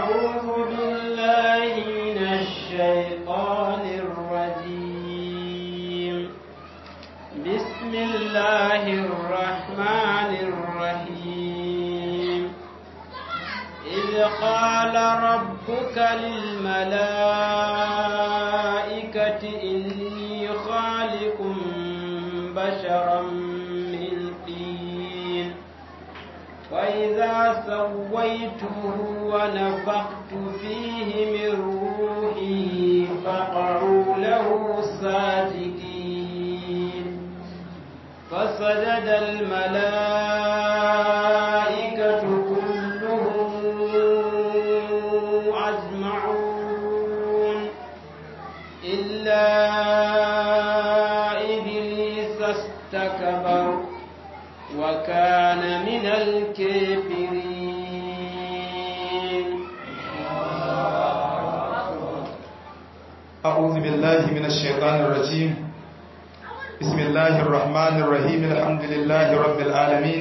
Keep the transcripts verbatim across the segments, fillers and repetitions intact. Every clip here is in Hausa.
أعوذ بالله من الشيطان الرجيم بسم الله الرحمن الرحيم إذ قال ربك للملائكة إني خالق بشرا من طين فإذا سويته ونفخت فيه من روحي فقعوا له ساجدين فسجد الملائكة كلهم أجمعون إلا إبليس استكبر وكان من الكافرين. أعوذ بالله من الشيطان الرجيم بسم الله الرحمن الرحيم الحمد لله رب العالمين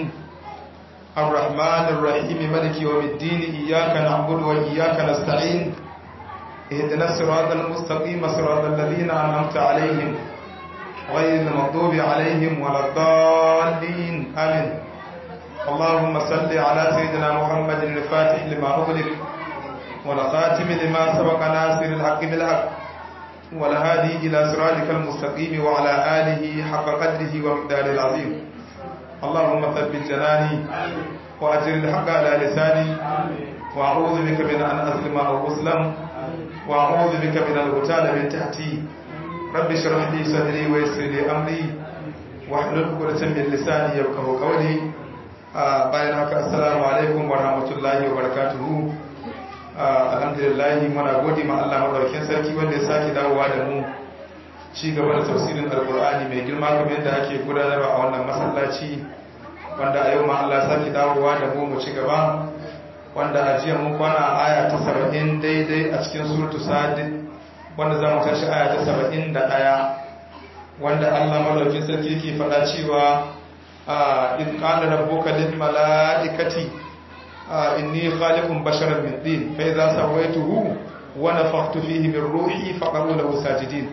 الرحمن الرحيم مالك يوم الدين إياك نعبد وإياك نستعين اهدنا الصراط المستقيم صراط الذين أنعمت عليهم غير المغضوب عليهم ولا الضالين آمين. اللهم صل على سيدنا محمد الفاتح لما أغلق والخاتم لما سبق ناصر الحق بالحق والهادي إلى صراطك المستقيم وعلى آله حق قدره ومقداره العظيم. اللهم ثبت جناني وأجر الحق على لساني وأعوذ بك من أن أظلم أو أظلم وأعوذ بك من الغتال من تحتي. رب اشرح لي صدري ويسر لي أمري واحلل عقدة من لساني يفقهوا قولي. bayan haka assalamu alaikum wa rahmatullahi wa barakatuhu. Alhamdulillah muna gode ma Allah madaukakin sarki wanda ya saki dawowa da mu ci gaba da tafsirin alqur'ani mai girma kamar yadda ake gudanarwa a wannan masallaci, wanda a yau ma Allah ya saki dawowa da mu mu ci gaba, wanda a jiya mun kwana aya ta saba'in daidai a cikin suratu sad, wanda zamu tashi aya ta saba'in da ɗaya, wanda Allah madaukakin sarki yake faɗa cewa إذ قال ربك للملائكة إني خالق بشرا من طين فإذا سويته ونفخت فيه من روحي فقعوا له ساجدين.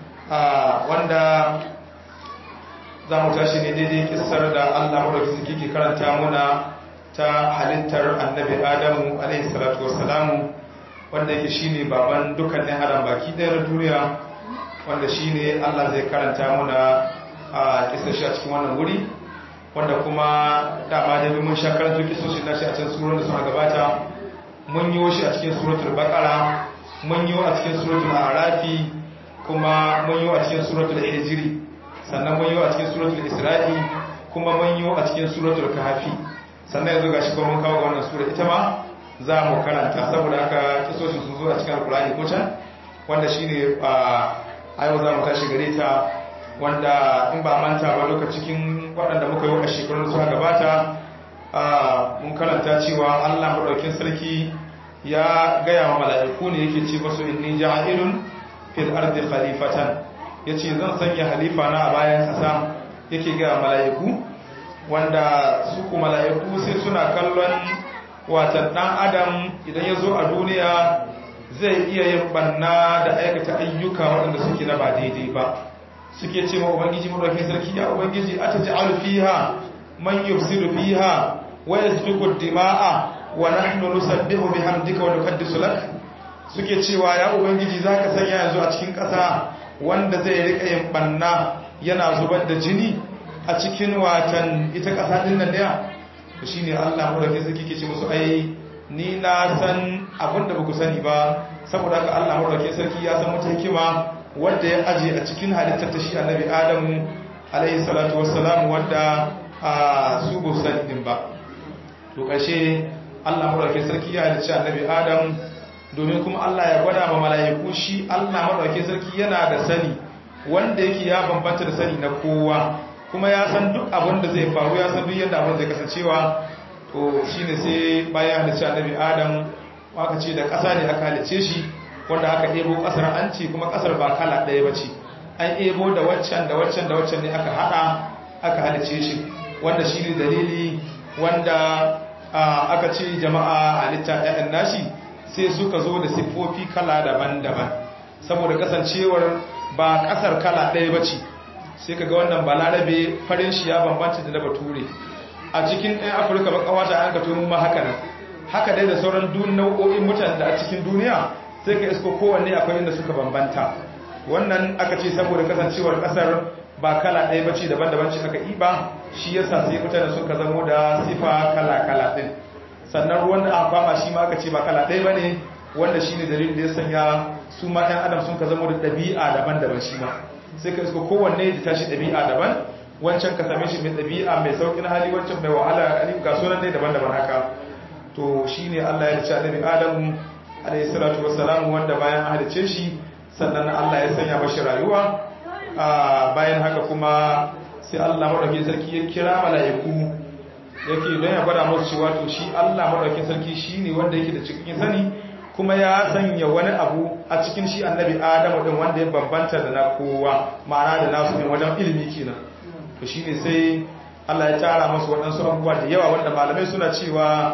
wanda za mu tashi ne daidai kissar da Allah madaukakin sarki ke karanta muna ta halittar annabi Adamu alaihi salatu wassalamu, wanda yake shine baban dukkanin adam baki ɗaya na duniya, wanda shine Allah zai karanta muna a kissar shi a cikin wannan wuri, wanda kuma dama da mun sha karanta kisoshin nashi a cikin surar da suka gabata. Mun yi shi a cikin suratul baqara, mun yi a cikin suratul arafi, kuma mun yi a cikin suratul hijri, sannan mun yi a cikin suratul isra'i, kuma mun yi a cikin suratul kahfi. Sannan yanzu gashi kuma mun kawo ga wannan sura ita ma za mu karanta, saboda haka kisoshin sun zo a cikin alqur'ani ko can, wanda shine a yau za mu tashi gare ta, wanda in ba manta ba lokacin waɗanda muka yi wa shekarun suka gabata mun karanta cewa Allah maɗaukin sarki ya gaya wa mala'iku ne yake ce masu inni ja'ilun fil ardi khalifatan, yace zan sanya halifa na a bayan ƙasa, yake gaya mala'iku, wanda su ku mala'iku sai suna kallon watan ɗan adam idan ya zo a duniya zai iya yin banna da aikata ayyuka waɗanda suke na ba daidai ba. Suke ce ma ubangiji madaukakin sarki, ya ubangiji ataj'alu fiha man yufsidu fiha wa yasfiku ad-dima'a wa nahnu nusabbihu bihamdika wa nuqaddisu lak. Suke cewa ya ubangiji zaka sanya yanzu a cikin ƙasa wanda zai rika yin banna yana zubar da jini a cikin watan ita ƙasa din nan da to shine Allah madaukakin sarki ke ce musu ai ni na san abinda ba ku sani ba, saboda haka Allah madaukakin sarki ya san wata hikima wanda ya aje a cikin halittar ta shi annabi Adamu alaihi salatu wassalam, wanda a su ba san din ba. To kashe Allah madaukakin sarki ya halicci annabi Adam domin kuma Allah ya gwada ma mala'iku shi Allah madaukakin sarki yana da sani wanda yake ya bambanta da sani na kowa, kuma ya san duk abin da zai faru, ya san duk yadda abin zai kasancewa. To shine sai bayan halicci annabi Adam aka ce da ƙasa ne aka halicce shi, wanda aka ɗebo ƙasar an ce kuma ƙasar ba kala ɗaya ba ce, an ɗebo da waccan da waccan da waccan ne aka haɗa aka halice shi, wanda shi ne dalili wanda aka ce jama'a halitta ɗayan nashi sai suka zo da siffofi kala daban-daban saboda kasancewar ba kasar kala ɗaya bace sai kaga wannan balarabe farin shi ya bambanta da na bature a cikin ɗan afirka baka wata an ka tomo ma haka nan haka dai da sauran dun nau'o'in mutanen da a cikin duniya sai ka isko kowanne akwai inda suka bambanta wannan aka ce saboda kasancewar kasar ba kala ɗaya bace daban-daban ce aka iba shi yasa sai mutane suka zamo da sifa kala-kala din sannan ruwan da aka kwama shi ma aka ce ba kala ɗaya bane wanda shine dalilin da ya sanya su ma ɗan adam sun ka zamo da ɗabi'a daban-daban shi ma sai ka isko kowanne da tashi ɗabi'a daban wancan ka same shi mai ɗabi'a mai sauƙin hali wancan mai wahala ga sunan dai daban-daban haka to shine Allah ya ce annabi Adamu alayhi salatu wassalam wanda bayan halice shi sannan Allah ya sanya mashi rayuwa bayan haka kuma sai Allah madaukakin sarki ya kira mala'iku yake don ya gwada musu cewa to shi Allah madaukakin sarki shine wanda yake da cikin sani kuma ya sanya wani abu a cikin shi annabi Adamu din wanda ya bambanta da na kowa ma'ana da nasu ne wajen ilimi kenan to shine sai Allah ya tara musu waɗansu abubuwa da yawa wanda malamai suna cewa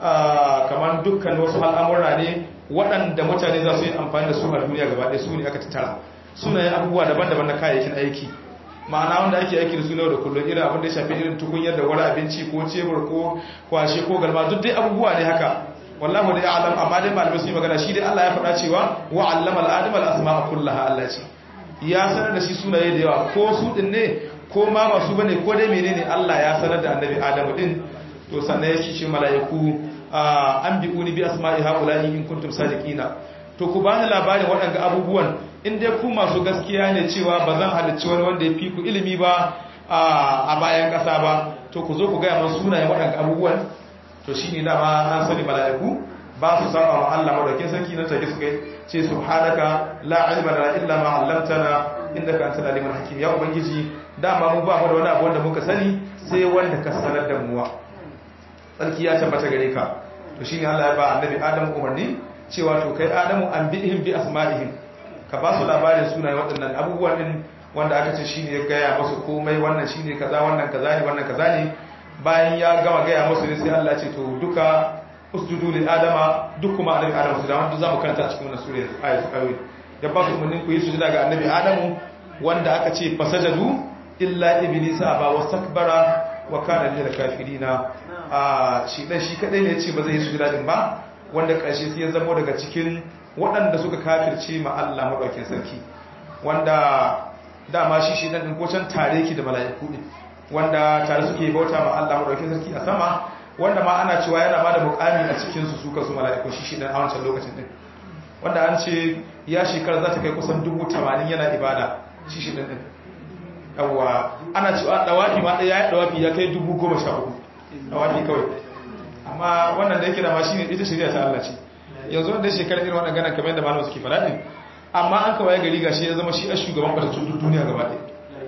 kamar dukkan wasu al'amura ne waɗanda mutane za su yi amfani da su a duniya gaba ɗaya su ne aka tattara suna yin abubuwa daban-daban na kayayyakin aiki ma'ana wanda ake aiki da su da kullum irin abin da ya shafi irin tukunyar da wani abinci ko cebur ko kwashe ko galma duk dai abubuwa ne haka wallahu da ya'lam amma dai malamai sun yi magana shi dai Allah ya faɗa cewa wa 'allama al-adama al-asma'a kullaha Allah ce ya sanar da shi sunaye da yawa ko su din ne ko ma ba su bane ko dai menene Allah ya sanar da annabi Adamu din to sannan ya ce mala'iku an bi'uni bi asma'i haula'i in kuntum sadiqina to ku bani labarin waɗanga abubuwan in dai ku masu gaskiya ne cewa ba zan halicci wani wanda ya fi ku ilimi ba a bayan ƙasa ba to ku zo ku gaya man sunayen waɗanga abubuwan to shine dama an sani mala'iku ba su saba wa Allah madaukakin sarki nan take suka ce subhanaka la ilma lana illa ma 'allamtana innaka antal alimul hakim ya ubangiji dama mu ba mu da wani abu wanda muka sani sai wanda ka sanar da mu sarki ya tabbata gare ka to shine Allah ya ba annabi Adamu umarni cewa to kai Adamu an bihim bi asma'ihim ka ba su labarin sunayen waɗannan abubuwan din wanda aka ce shine ya gaya musu komai wannan shine kaza wannan kaza ne wannan kaza ne bayan ya gama gaya musu ne sai Allah ya ce to duka usjudu li adama duk kuma annabi Adamu su da wanda zamu karanta cikin wannan sura ayatu ayoyi ya ba su umarnin ku yi sujuda ga annabi Adamu wanda aka ce fasajadu illa iblisa aba wastakbara wa kana lil kafirina a shi dan shi kadai ne yace ba zai yi sujuda din ba wanda karshe sai ya zama daga cikin waɗanda suka kafirce ma Allah madaukakin sarki wanda dama shi shi dan din ko can tare ki da mala'iku din wanda tare suke bauta ma Allah madaukakin sarki a sama wanda ma ana cewa yana ba da mukami a cikin su suka su mala'iku shi shi dan a wancan lokacin din wanda an ce ya shekara za ta kai kusan dubu tamanin yana ibada shi shi dan din yawa ana cewa dawafi ma ɗaya ya dawafi ya kai dubu goma sha uku dawafi kawai amma wannan da yake da ma shi ne ita shari'a ta Allah ce yanzu wanda shekara irin wannan ganin kamar yadda malamu suke faɗa din amma an kawai gari gashi ya zama shi a shugaban batattun duniya gaba ɗaya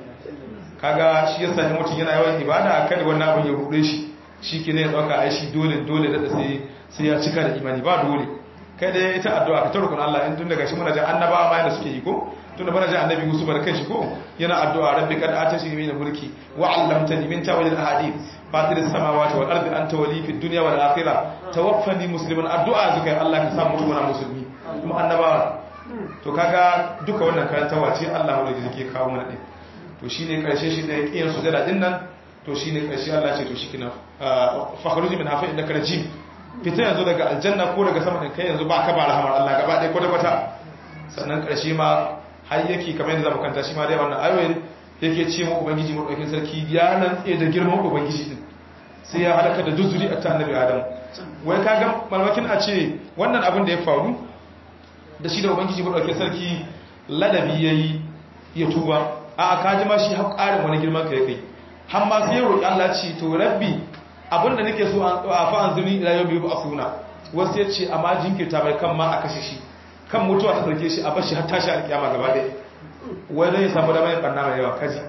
kaga shi yasa in mutum yana yawan ibada kada wannan abin ya rude shi shi ke ne ya ɗauka ai shi dole dole da sai sai ya cika da imani ba dole kai dai ita addu'a ka tarukun Allah in tun daga shi muna ji annabawa ma yana suke yi ko tunda bana ji annabi Yusuf da kanshi ko yana addu'a rabbi kad atashini min mulki wa 'allamtani min ta'wil al-ahadith fatir as-samawati wal ardi anta wali fid dunya wal akhirah tawaffani musliman addu'a zukai Allah ka sa mutum na musulmi kuma annabawa to kaga duka wannan karantawa ce Allah wanda yake kawo mana din to shine karshe shi da kiyan sujada din nan to shine karshe Allah ce to shikina fakhruj min hafa innaka rajim fita yanzu daga aljanna ko daga sama din kai yanzu ba ka ba rahamar Allah gaba ɗaya kwata kwata sannan karshe ma har yake kamar yadda zamu kanta shi ma dai wannan ayoyin yake ce mu ubangiji mu daukin sarki ya nan tsaye da girman ubangiji din sai ya halaka da duzuri a ta annabi Adam wai kaga malmakin a ce wannan abin da ya faru da shi da ubangiji mu daukin sarki ladabi yayi ya tuba a ka ji ma shi har ƙarin wani girman ka yake har ma sai roki Allah ce to rabbi abinda nake so a fa anzuni ila yawmi yub'athuna wasu ya ce amma jinkirta bai kan ma a kashe shi kan mutuwa ta dauke shi a bashi har tashi alkiyama gaba ɗaya wai zai samu da mai barna mai yawa kaji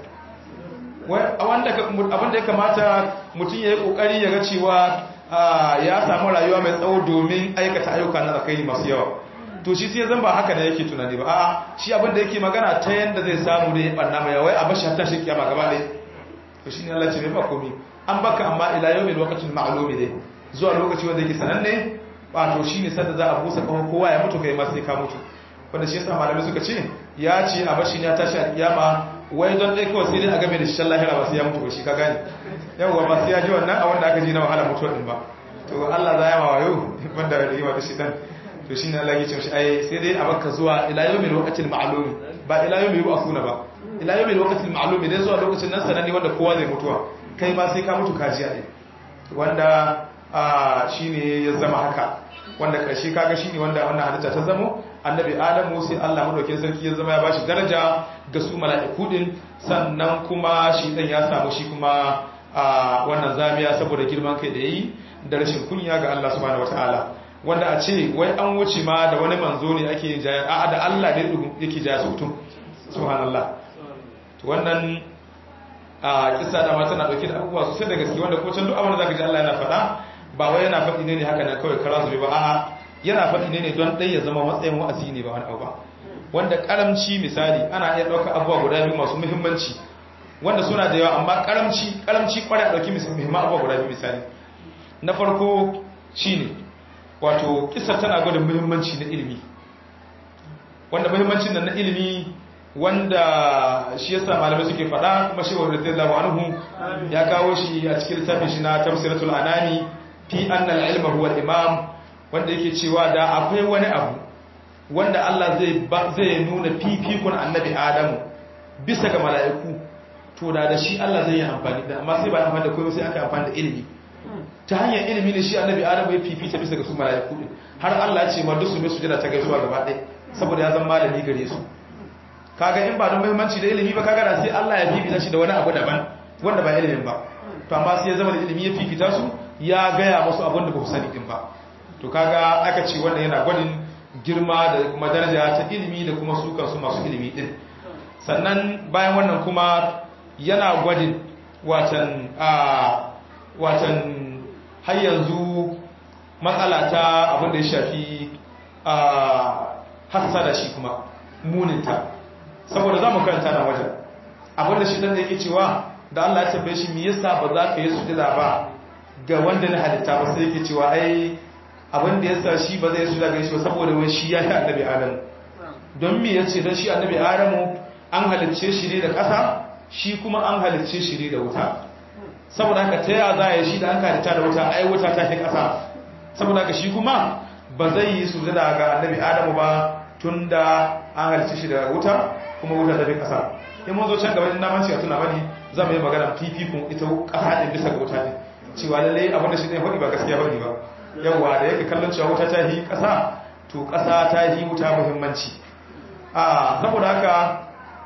abinda ya kamata mutum ya yi kokari ya ga cewa ya samu rayuwa mai tsawo domin aikata ayyuka na alkhairi masu yawa to shi sai zan ba haka ne yake tunani ba a'a shi abinda yake magana ta yanda zai samu da ya barna mai yawa a bashi har tashi alkiyama gaba ɗaya to shine Allah ce mai ba komai an baka amma ila yawmil waqtil ma'lum ne zuwa lokaci wanda yake sananne wato shine sanda za a busa kawo kowa ya mutu kai ma sai ka mutu wanda shi yasa malamai suka ce ya ce a bashi ne ya tashi a kiyama wai don dai kawai sai dai a game da shi lahira ba sai ya mutu ba shi ka gane yawwa ba sai ya ji wannan a wanda aka ji na wahala mutuwa din ba to Allah za ya ma wayo banda da yawa da shi dan to shine Allah ya ce shi ai sai dai a baka zuwa ila yawmil waqtil ma'lum ba ila yawmil yub'athuna ba ila yawmil waqtil ma'lum dai zuwa lokacin nan sanani wanda kowa zai mutuwa kai ma sai ka mutu kajiya ne wanda a shine ya zama haka wanda karshe kaga shine wanda wannan halitta ta zamo annabi adamu sai Allah madaukakin sarki ya zama ya bashi daraja ga su mala'iku din sannan kuma shi dan ya samu shi kuma a wannan zamiya saboda girman kai da yayi da rashin kunya ga Allah subhanahu wataala wanda a ce wai an wuce ma da wani manzo ne ake jaya a da Allah ne yake jaya su mutum subhanallah to wannan a kissa da ma tana dauke da abubuwa sosai da gaske wanda ko can duk abin da zaka ji Allah yana faɗa ba wai yana faɗi ne ne haka nan kawai kara zube ba a'a yana faɗi ne ne don ɗai ya zama matsayin wa'azi ne ba wani abu ba wanda karamci misali ana iya ɗaukar abubuwa guda biyu masu muhimmanci wanda suna da yawa amma karamci karamci kwarai a ɗauki muhimman abubuwa guda biyu misali na farko shine wato kissa tana gwada muhimmanci na ilimi wanda muhimmancin nan na ilimi wanda shi yasa malamai suke faɗa kuma shi wa radiyallahu anhu ya kawo shi a cikin littafin shi na tafsiratul anani fi anna al-ilma huwa al-imam wanda yake cewa da akwai wani abu wanda Allah zai zai nuna fifikun annabi Adamu bisa ga mala'iku to da da shi Allah zai yi amfani da amma sai ba amfani da komai sai aka amfani da ilimi ta hanyar ilimi ne shi annabi Adamu ya fifita bisa ga su mala'iku har Allah ya ce ma duk su ne sujada ta gaisuwa gaba ɗaya saboda ya zama malami gare su kaga in ba don muhimmanci da ilimi ba kaga da sai Allah ya fifita shi da wani abu daban wanda ba ilimin ba to amma sai ya zama da ilimi ya fifita su ya gaya musu abin da ba su sani din ba to kaga aka ce wannan yana gwadin girma da kuma daraja ta ilimi da kuma su kansu masu ilimi din sannan bayan wannan kuma yana gwadin watan a watan har yanzu matsala ta abin da ya shafi a hasada shi kuma muninta saboda za mu karanta na wajen abinda shi dan da yake cewa da Allah ya tambaye shi me yasa ba za ka yi sujada ba ga wanda na halitta ba sai yake cewa ai abinda yasa shi ba zai sujada ga shi ba saboda wai shi ya yi annabi Adam don me yace dan shi annabi Adamu an halicce shi ne da ƙasa shi kuma an halicce shi ne da wuta saboda haka ta yaya za ya shi da an halitta da wuta ai wuta ta fi ƙasa saboda haka shi kuma ba zai yi sujada ga annabi Adamu ba tunda an halicce shi da wuta kuma wuta ta fi ƙasa in mun zo can gaba in naman a tuna bane za mu yi magana fifikun ita ƙasa ɗin bisa ga wuta ɗin cewa lallai abin da shi ɗin faɗi ba gaskiya faɗi ba yawwa da yake kallon cewa wuta ta yi ƙasa to ƙasa ta yi wuta muhimmanci a saboda haka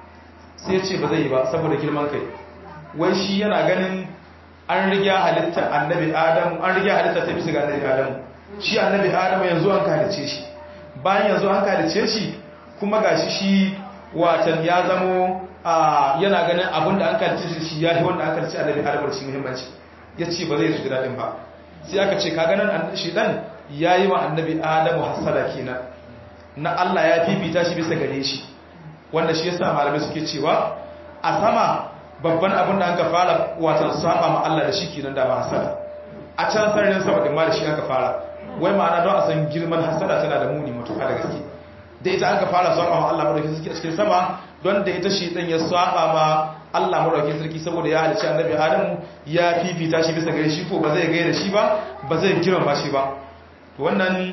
sai ce ba zai yi ba saboda girman kai wai shi yana ganin an riga halitta annabi adamu an riga halitta ta bisa ga annabi adamu shi annabi adamu yanzu an kalice shi bayan yanzu an kalice shi kuma gashi shi watan ya zamo yana ganin abinda an kalice shi ya yi wanda an kalice annabi adamu da shi muhimmanci ya ce ba zai su daɗin ba sai aka ce ka ganin shi dan ya yi wa annabi adamu hasada kenan na Allah ya fifita shi bisa gare shi wanda shi yasa malamai suke cewa a sama babban abin da aka fara watan saba ma Allah da shi kenan da ba hasada a can sararin sama din ma da shi aka fara wai ma'ana don a san girman hasada tana da muni matuƙa da gaske da ita aka fara saba ma Allah madaukakin sarki a cikin sama don da ita shi dan ya saba ma Allah madaukakin sarki saboda ya halicci annabi Adamu ya fifita shi bisa gare shi ko ba zai gaida shi ba ba zai girma shi ba to wannan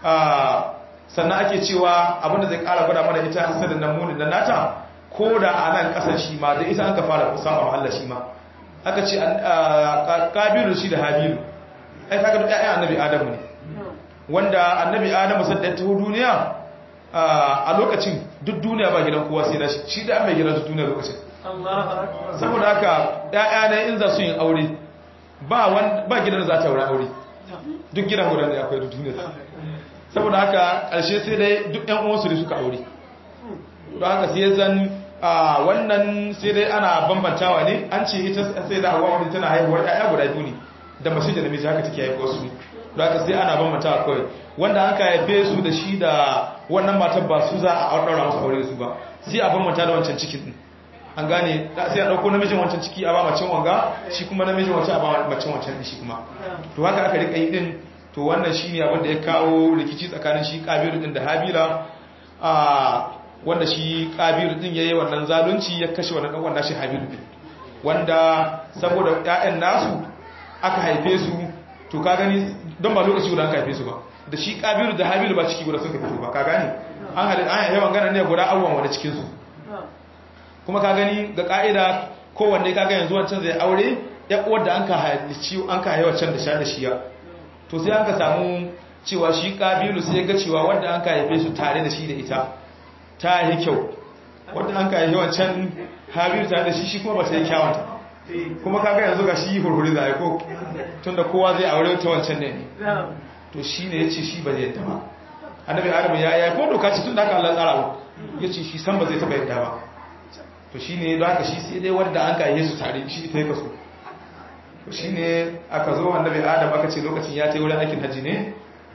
sannan ake cewa abinda zai kara gwada mana ita hasadin nan muni dan nata ko da a nan kasar shi ma da ita an ka fara saba ma Allah shi ma aka ce Kabilu shi da Habilu ai kaga duk ƴaƴan annabi Adamu ne wanda annabi Adamu sadda ta duniya a lokacin duk duniya ba gidan kowa sai nashi shi da mai gidan duk duniya lokacin saboda haka ƴaƴa ne in za su yin aure ba ba gidan za ta aure duk gidan gudan da akwai duk duniya saboda haka ƙarshe sai dai duk ƴan uwansu da suka aure don haka sai zan a wannan sai dai ana bambantawa ne an ce ita sai da hawa wani tana haihuwar ƴaƴa guda biyu ne da mace da namiji haka take haihuwar su don haka sai ana bambantawa kawai wanda aka haife su da shi da wannan matar ba su za a ɗaura musu aure su ba sai a bambanta da wancan cikin din an gane sai a ɗauko namijin wancan ciki a ba macen wanga shi kuma namijin wancan a ba macen wancan din shi kuma to haka aka rika yi din to wannan shine abin da ya kawo rikici tsakanin shi Qabilu din da Habila a wanda shi Qabilu din yayi wannan zalunci ya kashe wannan dan wanda shi Habilu din wanda saboda ƴaƴan nasu aka haife su to ka gani don ba lokaci guda aka haife su ba da shi Qabilu da Habilu ba ciki guda suka fito ba ka gani an halin an yawan ganin ne guda awwan wanda cikin su kuma ka gani ga ka'ida kowanne ka ga yanzu wancan zai aure ya uwar da an ka halicci an ka haihuwa can da sha da shiya to sai an ka samu cewa shi Qabilu sai ga cewa wanda an ka haife su tare da shi da ita ta yi kyau wanda an ka haihuwa can Habilu tare da shi shi kuma ba sai kyawanta kuma kaga yanzu ga shi hurhuri da aiko tunda kowa zai aure ta wancan ne to shine yace shi ba zai yadda ba annabi Adam ya yi ko doka ce tunda haka Allah tsara ba yace shi san ba zai taba yadda ba to shine don haka shi sai dai wanda an kai Yesu tare shi ta yi kaso to shine aka zo annabi Adam aka ce lokacin ya tayi wurin aikin haji ne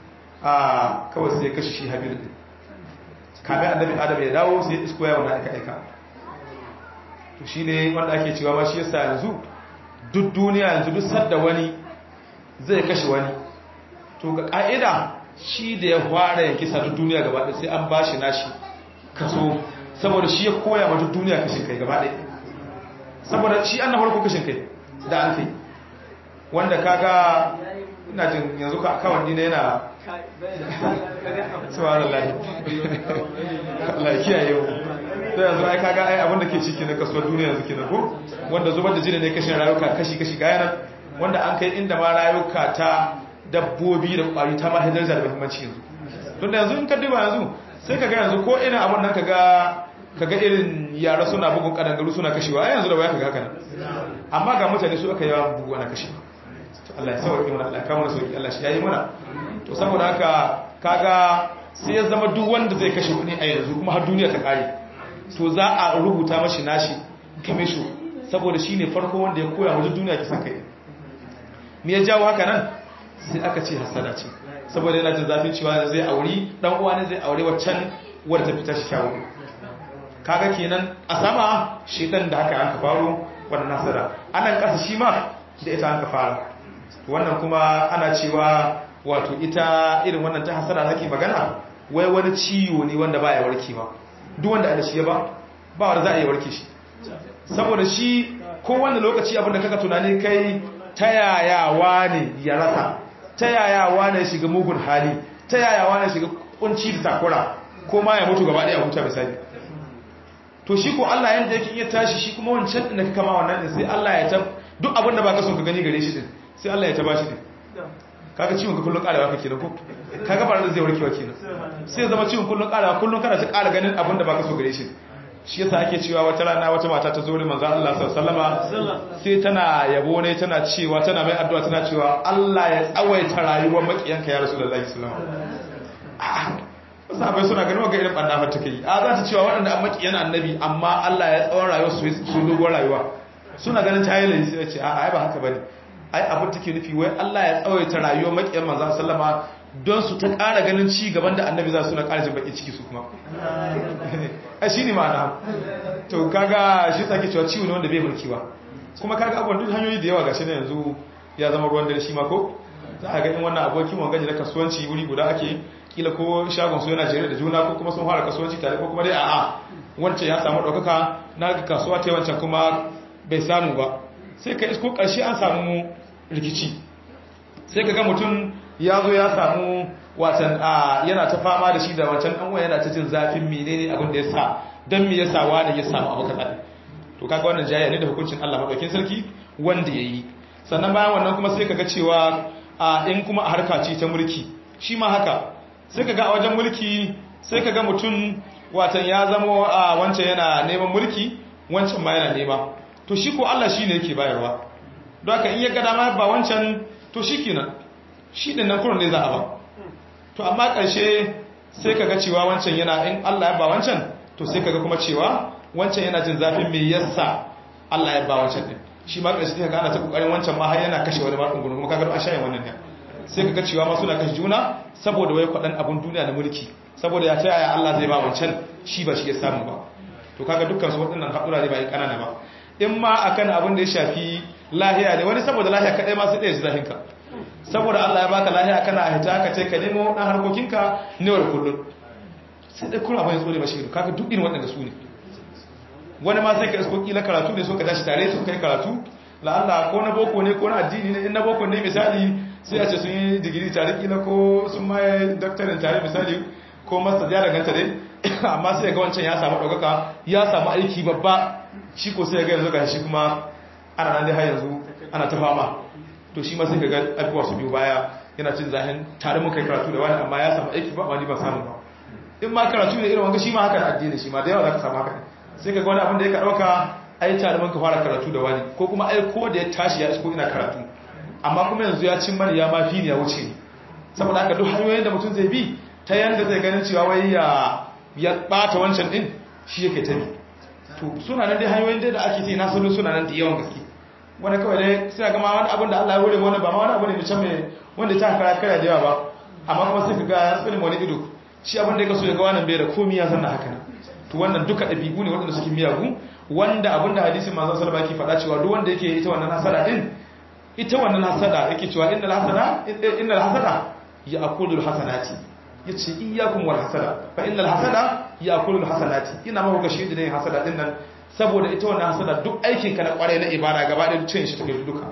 a kawai sai kashi shi Habil din kamar annabi Adam ya dawo sai isko ya wannan aika aika to shine wanda ake cewa ma shi yasa yanzu duk duniya yanzu duk sadda wani zai kashe wani to ga ka'ida shi da ya fara yanki sa duk duniya gaba ɗaya sai an bashi nashi kaso saboda shi ya koya ma duk duniya kashin kai gaba ɗaya saboda shi an na farko kashin kai da an kai wanda kaga ina jin yanzu ka kawai ne yana subhanallahi Allah ya kiyaye mu sai yanzu ai kaga ai abinda ke ciki na kasuwar duniya yanzu kenan ko wanda zubar da jini ne kashin rayuka kashi kashi ga yana wanda an kai inda ma rayuka ta dabbobi da kwari ta ma hidar da muhimmanci yanzu don da yanzu in ka duba yanzu sai kaga yanzu ko ina abun nan kaga kaga irin yara suna bugun kadangaru suna kashewa ai yanzu da waya kaga haka nan amma ga mutane su aka yawa bugu ana kashewa to Allah ya sauke mana Allah ya kawo mana sauki Allah shi yayi mana to saboda haka kaga sai ya zama duk wanda zai kashe kuɗi a yanzu kuma har duniya ta kare to za a rubuta mashi nashi kamisho saboda shine farko wanda ya koya wajen duniya kisan kai me ya jawo haka nan sai aka ce hasada ce saboda yana jin zafin cewa zai auri dan uwa ne zai aure waccan wadda ta fita shi kyawu kaga kenan a sama shedan da haka aka faro wannan hasada anan kasa shi ma da ita aka fara wannan kuma ana cewa wato ita irin wannan ta hasada nake magana wai wani ciwo ne wanda baya warkewa duk wanda ana shi ba ba wanda za a yi warke shi saboda shi ko wanda lokaci abinda kaka tunani kai ta yayawa ne ya rasa ta yayawa ne shiga mugun hali ta yayawa ne shiga kunci da takura ko ma ya mutu gaba daya huta misali to shi ko Allah yanda yake iya tashi shi kuma wancan din da kama wannan din sai Allah ya tab duk abinda ba ka son ka gani gare shi din sai Allah ya taba shi din kaga ciwon ka kullun karawa kake kenan ko kaga ba zai warkewa kenan sai zama ciwon kullun karawa kullun kana ta kara ganin abinda ba ka so gare shi shi yasa ake cewa wata rana wata mata ta zo ne manzo Allah sallallahu alaihi wasallam sai tana yabo ne tana cewa tana mai addu'a tana cewa Allah ya tsawaita rayuwar makiyanka ya rasulullahi sallallahu alaihi wasallam sahabbai suna ganin ga irin banna fata kai a za ta cewa waɗanda an makiyan annabi amma Allah ya tsawon rayuwar su su dogon rayuwa suna ganin tayi sai ya ce a ai ba haka bane ai abin take nufi wai Allah ya tsawaita rayuwar makiyan manzo sallama don su ta ƙara ganin ci gaban da annabi za su na ƙara jin baki ciki su kuma a shi ne ma'ana to kaga shi sake cewa ciwo ne wanda bai mulkiwa kuma kaga abubuwan duk hanyoyi da yawa ga shi ne yanzu ya zama ruwan dare shi ma ko za a ga in wannan abokin wangaji na kasuwanci wuri guda ake kila ko shagon su yana jere da juna ko kuma sun fara kasuwanci tare ko kuma dai a'a wancan ya samu ɗaukaka na kasuwa ta wancan kuma bai samu ba sai ka isko ƙarshe an samu rikici sai ka ga mutum ya zo ya samu watan a yana ta fama da shi da wancan ɗanwa yana ta jin zafin menene abin da ya sa don me ya sa wani ya samu abu kaza to kaga wannan jayya ne da hukuncin Allah madaukakin sarki wanda yayi sannan bayan wannan kuma sai kaga cewa a in kuma a harka ce ta mulki shi ma haka sai kaga a wajen mulki sai kaga mutum watan ya zama a wancan yana neman mulki wancan ma yana nema to shi ko Allah shine yake bayarwa don haka in ya ga dama ba wancan to shikenan shi din nan kurun ne za a ba to amma ƙarshe sai kaga cewa wancan yana in Allah ya ba wancan to sai kaga kuma cewa wancan yana jin zafin me yasa Allah ya ba wancan din shi ma ƙarshe sai kaga ana ta kokarin wancan ma har yana kashe wani ma dungunu kuma kaga an shayin wannan ne sai kaga cewa ma suna kashe juna saboda wai kwadan abun duniya da mulki saboda ya taya Allah zai ba wancan shi ba shi ya samu ba to kaga dukkan su waɗannan haɗura ne ba yi kanana ba in ma akan abin da ya shafi lahiya ne wani saboda lahiya kadai ma sai da ya ji zafinka saboda Allah ya baka lahiya kana hita ka ce ka nemo dan harkokinka ne wa kullun sai dai kura bai tsore mashi kaga duk irin waɗanda su ne wani ma sai ka isko kila karatu ne so ka tashi tare su kai karatu la'alla ko na boko ne ko na addini ne in na boko ne misali sai a ce sun yi digiri tare kila ko sun ma doctorate tare misali ko master ya danganta dai amma sai ga wancan ya samu ɗaukaka ya samu aiki babba shi ko sai ga yanzu ga shi kuma ana nan dai har yanzu ana ta fama to shi ma sai ga abubuwa su biyu baya yana cin zahin tare mun kai karatu da wani amma ya samu aiki ba wani ba samu ba in ma karatu ne irin wanga shi ma haka da addini shi ma da yawa za ka samu haka sai ka ga wani abin da ya ka ɗauka ai tare mun ka fara karatu da wani ko kuma ai ko da ya tashi ya isko ina karatu amma kuma yanzu ya cin mani ya ma fi ni ya wuce ni saboda haka duk hanyoyin da mutum zai bi ta yanda zai ganin cewa wai ya ya bata wancan din shi yake ta bi to suna nan dai hanyoyin da ake sai na salo suna nan da yawan gaske wanda kawai dai sai ga ma wani abin da Allah ya hore wani ba ma wani abu ne mace mai wanda ta kara kara da yawa ba amma kuma sai ka ga ya tsini wani ido shi abin da ya kaso ya ga wannan bai da komai ya zanna haka to wannan duka dabi'u ne waɗanda suke miyagu wanda abin da hadisin manzon sallallahu alaihi wasallam yake faɗa cewa duk wanda yake ita wannan hasada din ita wannan hasada yake cewa innal hasada innal hasada ya'kulul hasanati yace iyyakum wal hasada fa innal hasada ya'kulul hasanati ina maka gashi da yin hasada din nan saboda ita wannan hasada duk aikin ka na kware na ibada gaba da cin shi take duka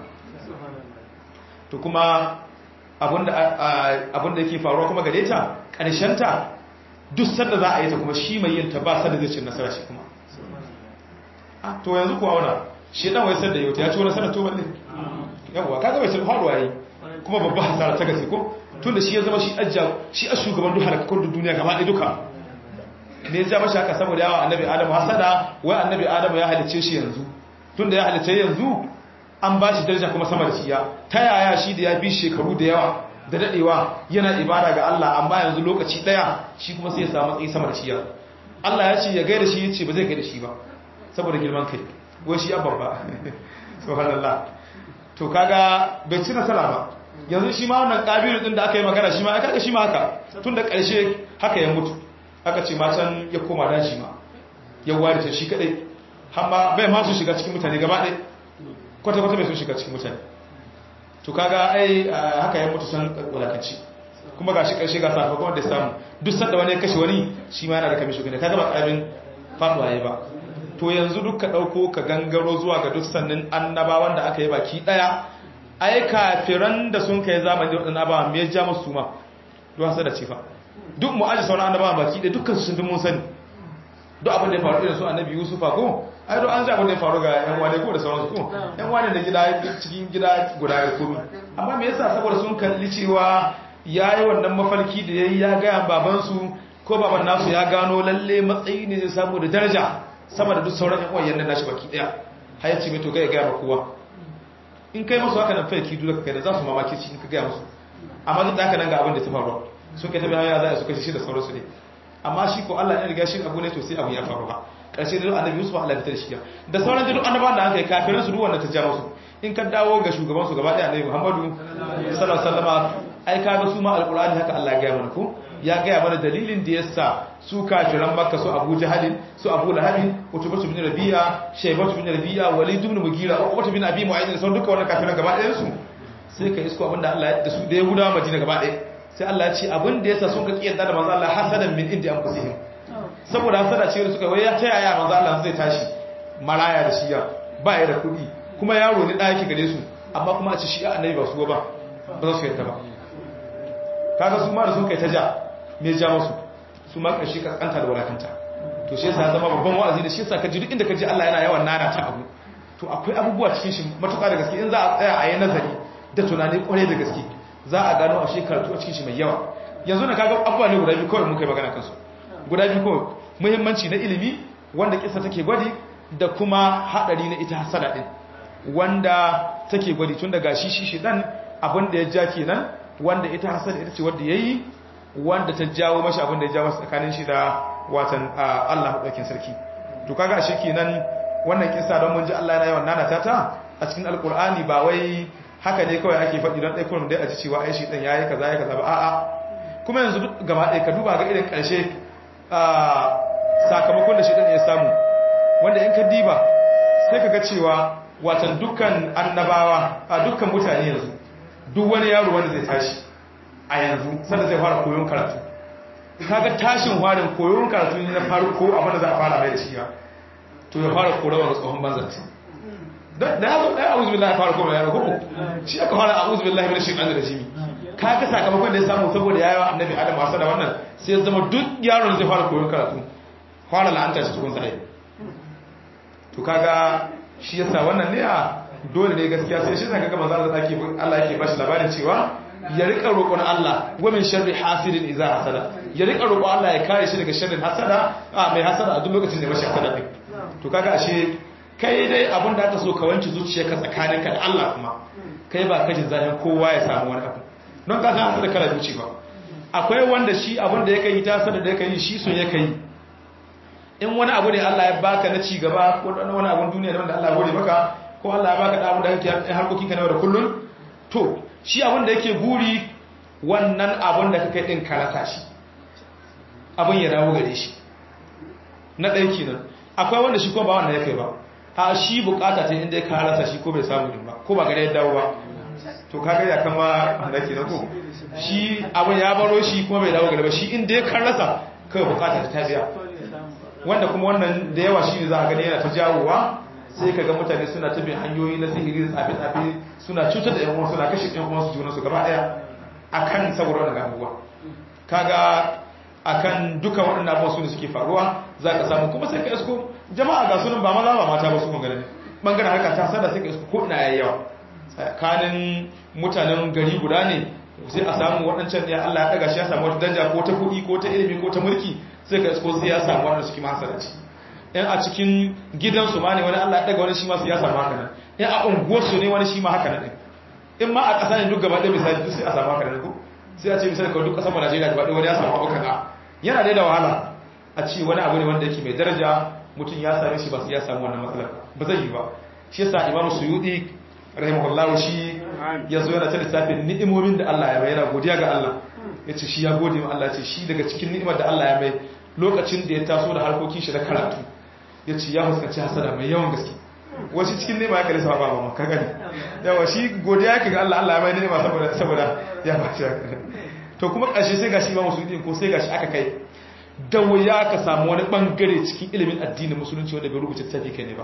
to kuma abinda abinda yake faruwa kuma gare ta karshen ta duk sanda za a yi ta kuma shi mai yin ta ba sanda zai cin nasara shi kuma ah to yanzu kuwa wannan shedan wai sanda yau ta ya ci wani sanar to balle yawa kaga bai sun faruwa yi kuma babba hasara ta gaske ko tun da shi ya zama shi ajja shi a shugaban duk halakakon duniya gaba ɗaya duka ne ya zama shaka saboda yawa annabi adamu hasada wai annabi adamu ya halice shi yanzu tun da ya halice yanzu an ba shi daraja kuma sama da shi ya ta yaya shi da ya bi shekaru da yawa da dadewa yana ibada ga Allah amma yanzu lokaci daya shi kuma sai ya samu matsayi sama da shi ya Allah ya ce ya gaida shi ya ce ba zai gaida shi ba saboda girman kai wai shi abban ba subhanallah to kaga bai ci nasara ba yanzu shi ma wannan kabiru din da aka yi magana shi ma aka shi ma haka tun da ƙarshe haka ya mutu aka ce matan ya koma daji ma ya ware ta shi kadai amma bai ma su shiga cikin mutane gaba ɗaya kwata-kwata bai su shiga cikin mutane to kaga ai haka ya mutu san wulakanci kuma ga shi ƙarshe ga sakamakon da ya samu duk sanda wani ya kashe wani shi ma yana da kamishi gane kaga ba ƙaramin faɗuwa ya ba to yanzu duk ka ɗauko ka gangaro zuwa ga duk sannin annabawan da aka yi baki ɗaya ai kafiran da sun kai zamani da waɗannan abawa me ya ja musu ma don hasa da cifa duk mu aji sauran annabawa baki ɗaya dukkan su sun mun sani duk abin da ya faru irin su annabi yusufa ko ai don an ji abin da ya faru ga yan wane ko da sauransu ko yan wane da gida cikin gida guda ya komi amma me yasa saboda sun kalli cewa ya yi wannan mafarki da ya yi ya gaya babansu ko baban nasu ya gano lalle matsayi ne zai samu da daraja sama da duk sauran yan uwan yannan nashi baki ɗaya har ya ce mai to ga ya gaya ma kowa in kai musu haka nan faiki dole kai da za su mamaki shi in ka gaya musu amma duk da haka nan ga abin da ta faru sun kai tabi hanya za a su kashe shi da sauransu ne amma shi ko Allah ya riga shi abu ne to sai abu ya faru ba karshe da annabi Yusuf Allah ya fitar shi da sauran duk annabawan da aka yi kafirin su duk wanda ta ja musu in ka dawo ga shugaban su gaba ɗaya annabi Muhammadu sallallahu alaihi wasallam ai kaga su ma alqur'ani haka Allah ya gaya mana ko ya gaya mana dalilin da yasa su kafiran Makka su Abu Jahal su Abu Lahab Utbah bin Rabi'a Shaybah bin Rabi'a Walid bin Mughira Uqbah bin Abi Mu'ayth sun duka wannan kafiran gaba ɗayan su sai ka isko abinda Allah ya da su da Yahudawa Madina gaba ɗaya sai Allah ya ce abin da yasa sun ka kiyar da manzo Allah hasadan min indi anfusihim saboda hasada ce suka wai ya ta yaya manzo Allah zai tashi maraya da shiya ba ya da kuɗi kuma yaro ne da yake gare su amma kuma a ce shi annabi ba su ba ba za su yarda ba kaga su ma da sun kai ta ja me ja musu su ma kashi kaskanta da walakanta to shi yasa zama babban wa'azi da shi yasa ka ji duk inda ka ji Allah yana yawan nana ta abu to akwai abubuwa cikin shi matuƙa da gaske in za a tsaya a yi nazari da tunani kwarai da gaske za a gano a shekaratu a cikin shi mai yawa yanzu na kaga abubuwa ne guda biyu kawai mun kai magana kansu guda biyu kawai muhimmanci na ilimi wanda kisa take gwadi da kuma hadari na ita hasada din wanda take gwadi tun daga shi shi dan abin da ya ja kenan wanda ita hasada ita ce wanda yayi wanda ta jawo mashi abin da ya jawo tsakanin shi da watan Allah madaukakin sarki to kaga shi kenan wannan kisa don mun ji Allah yana yawan nana ta a cikin alkur'ani ba wai haka ne kawai ake faɗi don ɗai kullum dai a ci cewa ai shi ɗan yayi kaza ya kaza ba a'a kuma yanzu duk gaba ɗaya ka duba ga irin ƙarshe sakamakon da shi ɗan ya samu wanda in ka diba sai ka ga cewa watan dukkan annabawa a dukkan mutane yanzu duk wani yaro wanda zai tashi a yanzu sanda zai fara koyon karatu kaga tashin warin koyon karatu ne na farko abin da za a fara mai da shi ya to ya fara korawa ga tsohon banzanci da ya zo ɗaya a'udhu billahi fara korawa ya rago shi aka fara a'udhu billahi minash shaitanir rajim kaga sakamakon da ya samu saboda yayi annabi adam wasa da wannan sai ya zama duk yaron zai fara koyon karatu fara la'anta shi cikin sai to kaga shi yasa wannan ne a dole ne gaskiya sai shi zaka ga manzo Allah yake Allah yake bashi labarin cewa ya rika roƙon Allah wa min sharri hasidin idza hasada ya rika roƙon Allah ya kare shi daga sharrin hasada a mai hasada a duk lokacin da bashi hasada din to kaga ashe kai dai abin da aka so ka wanke zuciyarka tsakaninka da Allah kuma kai ba kajin zahin kowa ya samu wani abu don ka san hasada kala zuci ba akwai wanda shi abin da yake yi ta hasada da yake yi shi son yake yi in wani abu ne Allah ya baka na ci gaba ko wani abun duniya wanda Allah ya gode maka ko Allah ya baka da abun da kake harkokin ka na da kullun to shi abun da yake guri wannan abun da kake din karata shi abun ya dawo gare shi na ɗaya kenan akwai wanda shi ko ba wannan yake ba a shi bukata ta inda ya karata shi ko bai samu din ba ko ba gare ya dawo ba to kaga ya kama da kenan ko shi abun ya baro shi kuma bai dawo gare ba shi inda ya karasa kai bukata ta biya wanda kuma wannan da yawa shi ne za a gani yana ta jawowa sai ka ga mutane suna ta bin hanyoyi na sihiri tsafe-tsafe suna cutar da yan uwa suna kashe yan uwansu junansu gaba daya akan saboda wannan abubuwa kaga akan duka waɗannan abubuwa su ne suke faruwa za ka samu kuma sai ka isko jama'a ga sunan ba maza ba mata ba su bangaren bangaren harka ta sada sai ka isko ko ina yayi yawa tsakanin mutanen gari guda ne sai a samu waɗancan ne Allah ya ɗaga shi ya samu wata danja ko ta kuɗi ko ta ilimi ko ta mulki sai ka isko sai ya samu waɗanda suke masaraci in a cikin gidansu ma ne wani Allah ya ɗaga wani shi ma sai ya samu haka nan in a unguwarsu ne wani shi ma haka nan in ma a ƙasa ne duk gaba ɗaya misali duk sai a samu haka nan ko sai a ce misali kawai duk ƙasar Najeriya gaba ɗaya wani ya samu abu kaza yana dai da wahala a ce wani abu ne wanda yake mai daraja mutum ya same shi ba sai ya samu wannan matsalar ba zai yi ba shi yasa Imam Suyuti rahimahullahu shi ya zo yana ta lissafin ni'imomin da Allah ya mai yana godiya ga Allah ya ce shi ya gode ma Allah ce shi daga cikin ni'imar da Allah ya mai lokacin da ya taso da harkokin shi na karatu ya ce ya fuskanci hasada mai yawan gaske wasu cikin ni'ima ya kalisa ba ba maka gani yawa shi godiya ga Allah Allah ya mai ni'ima saboda saboda ya ba shi to kuma ƙarshe sai gashi ba musulmi ko sai gashi aka kai da wuya ka samu wani bangare cikin ilimin addinin musulunci wanda bai rubuta tafi kai ne ba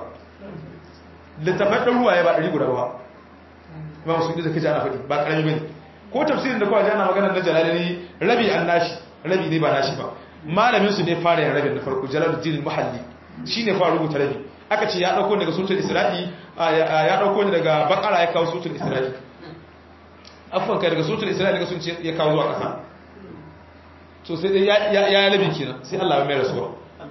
littafin ɗan ruwa ya ba ɗari guda ba imam su da kaji ana faɗi ba ƙarami bane ko tafsirin da kawai ana magana na jalalani rabi an nashi rabi ne ba nashi ba malamin su ne fara yin rabin na farko jalaluddin muhalli shine fara rubuta rabi aka ce ya dauko daga suratul isra'i ya dauko ne daga bakara ya kawo suratul isra'i afwan kai daga suratul isra'i daga sun ce ya kawo zuwa ƙasa to sai dai ya ya rabi kenan sai Allah ya mai rasuwa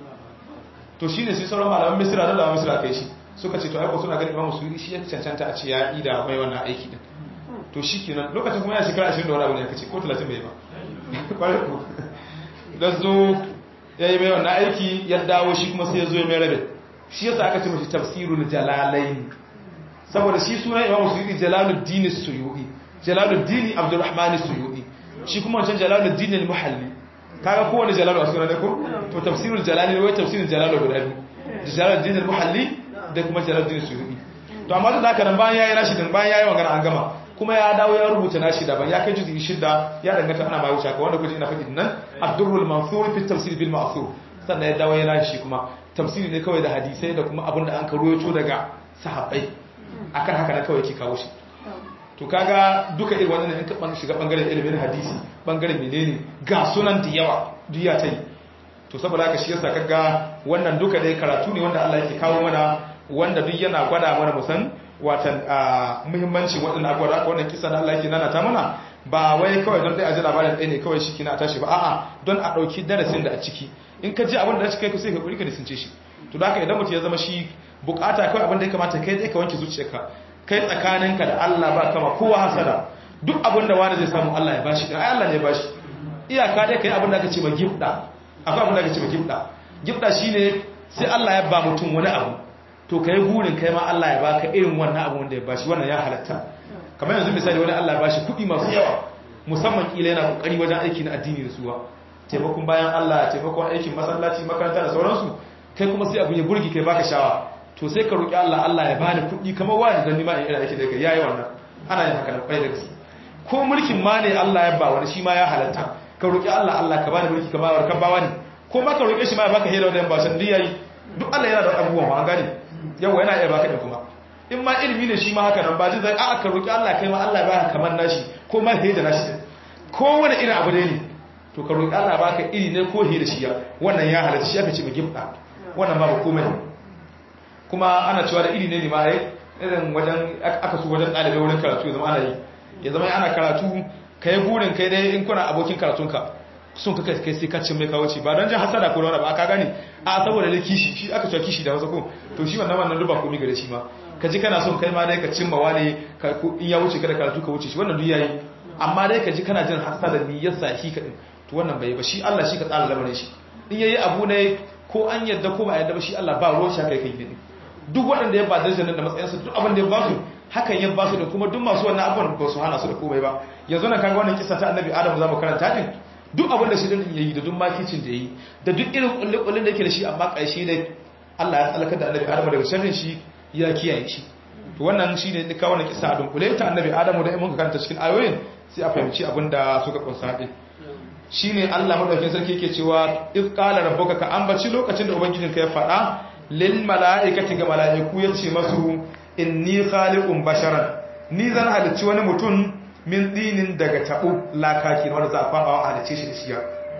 to shine sai sauran malaman misra da malaman misra kai shi suka ce to aiko suna ganin imamu suyuri shi ya cancanta a ce ya yi da mai wannan aiki din to shi kenan lokacin kuma ya shekara ashirin da wani abu ne aka ce ko talatin bai ba kwarar ku da zo ya yi mai wannan aiki ya dawo shi kuma sai ya zo ya mai rabin shi yasa aka ce mashi tafsirul jalalain saboda shi sunan imamu suyuri jalaluddin suyuri jalaluddin abdurrahman suyuri shi kuma wancan jalaluddin al-muhalli kaga kowane jalalu a sunan ne ko to tafsirul jalalain wai tafsirul jalalu guda biyu jalaluddin al-muhalli da kuma jalaluddin suyuti to amma da haka nan bayan yayi nashi din bayan yayi magana an gama kuma ya dawo ya rubuta nashi da ban ya kai juzu shida ya danganta ana ma wuce ka wanda kuje ina faɗi nan ad-durrul mansur fi tafsir bil ma'thur sannan ya dawo ya nashi kuma tafsiri ne kawai da hadisai da kuma abinda an karoyo daga sahabbai akan haka na kawai yake kawo shi to kaga duka irin wannan in ka ban shiga bangaren ilimin hadisi bangaren menene ga sunan da yawa duniya ta yi to saboda haka shi yasa kaga wannan duka dai karatu ne wanda Allah yake kawo mana wanda duk yana gwada mana musan watan muhimmancin waɗannan abubuwa wannan kisa da Allah yake nana ta mana ba wai kawai don dai a ji labarin ɗaya ne kawai shi kina tashi ba a'a don a ɗauki darasin da a ciki in ka ji abin da ci kai ku sai ka kuri ka nisince shi to da haka idan mutum ya zama shi bukata kawai abin da ya kamata kai dai ka wanke zuciyarka kai tsakaninka da Allah ba kama kowa hasada duk abin da wani zai samu Allah ya bashi ai Allah ne ya bashi iyaka dai kai abin da aka ce ba gifda akwai abin da aka ce ba gifda gifda shine sai Allah ya ba mutum wani abu to kai burin kai ma Allah ya baka irin wannan abu wanda ya bashi wannan ya halatta kamar yanzu misali wani Allah ya bashi kuɗi masu yawa musamman kila yana kokari wajen aiki na addini da suwa taimakon bayan Allah taimakon aikin masallaci makaranta da sauransu kai kuma sai abu ya burgi kai baka shawa to sai ka roki Allah Allah ya bani kuɗi kamar wani dan nima in ina aiki da kai yayi wannan ana yin haka da kai da gaske ko mulkin ma ne Allah ya ba wani shi ma ya halatta ka roki Allah Allah ka bani mulki ka ba warka ba wani ko ma ka roke shi ma ya baka hira wannan ba san dai yayi duk Allah yana da abubuwan ba gani yawa yana iya baka din kuma in ma ilimi ne shi ma haka nan ba ji zai a ka roki Allah kai ma Allah ya baka kamar nashi ko ma hira nashi ko wani irin abu ne to ka roki Allah baka iri ne ko hira shi ya wannan ya halatta shi aka ce gifta wannan ba komai kuma ana cewa da iri ne ne ma ai irin wajen aka su wajen ɗalibai wurin karatu ya zama ana yi ya zama ana karatu ka yi burin kai dai in kuna abokin karatunka sun ka kai sai ka cin mai kawace ba don jan hasada ko da wani ba ka gani a saboda ne kishi shi aka cewa kishi da wasu ko to shi wannan wannan duba komi gare shi ma ka ji kana son kai ma dai ka cimma wane in ya wuce ka da karatu ka wuce shi wannan duk yayi amma dai ka ji kana jin hasada ni yasa shi ka din to wannan bai ba shi Allah shi ka tsara lamarin shi in yayi abu ne ko an yadda ko ba yadda ba shi Allah ba ruwan shi kai kai ne duk waɗanda ya ba da jannan da matsayinsu duk abin da ya ba su hakan ya ba su da kuma duk masu wannan abin ba su hana su da komai ba yanzu nan kaga wannan kissa ta annabi Adam za mu karanta din duk abin da shi din yayi da duk makicin da yayi da duk irin kullun da yake da shi amma ƙarshe dai Allah ya tsalaka da annabi Adam daga sharrin shi ya kiyaye shi to wannan shine ne ka wannan kissa a dunkule ta annabi Adam da mun karanta cikin ayoyin sai a fahimci abin da suka kunsa din shine Allah madaukakin sarki yake cewa iz qala rabbuka ka ambaci lokacin da ubangijinka ya faɗa lil mala'ikati ga mala'iku yace masu inni khaliqun basharan ni zan halicci wani mutum min dinin daga tabo lakaki wanda za a kwaba a halicce shi da shiya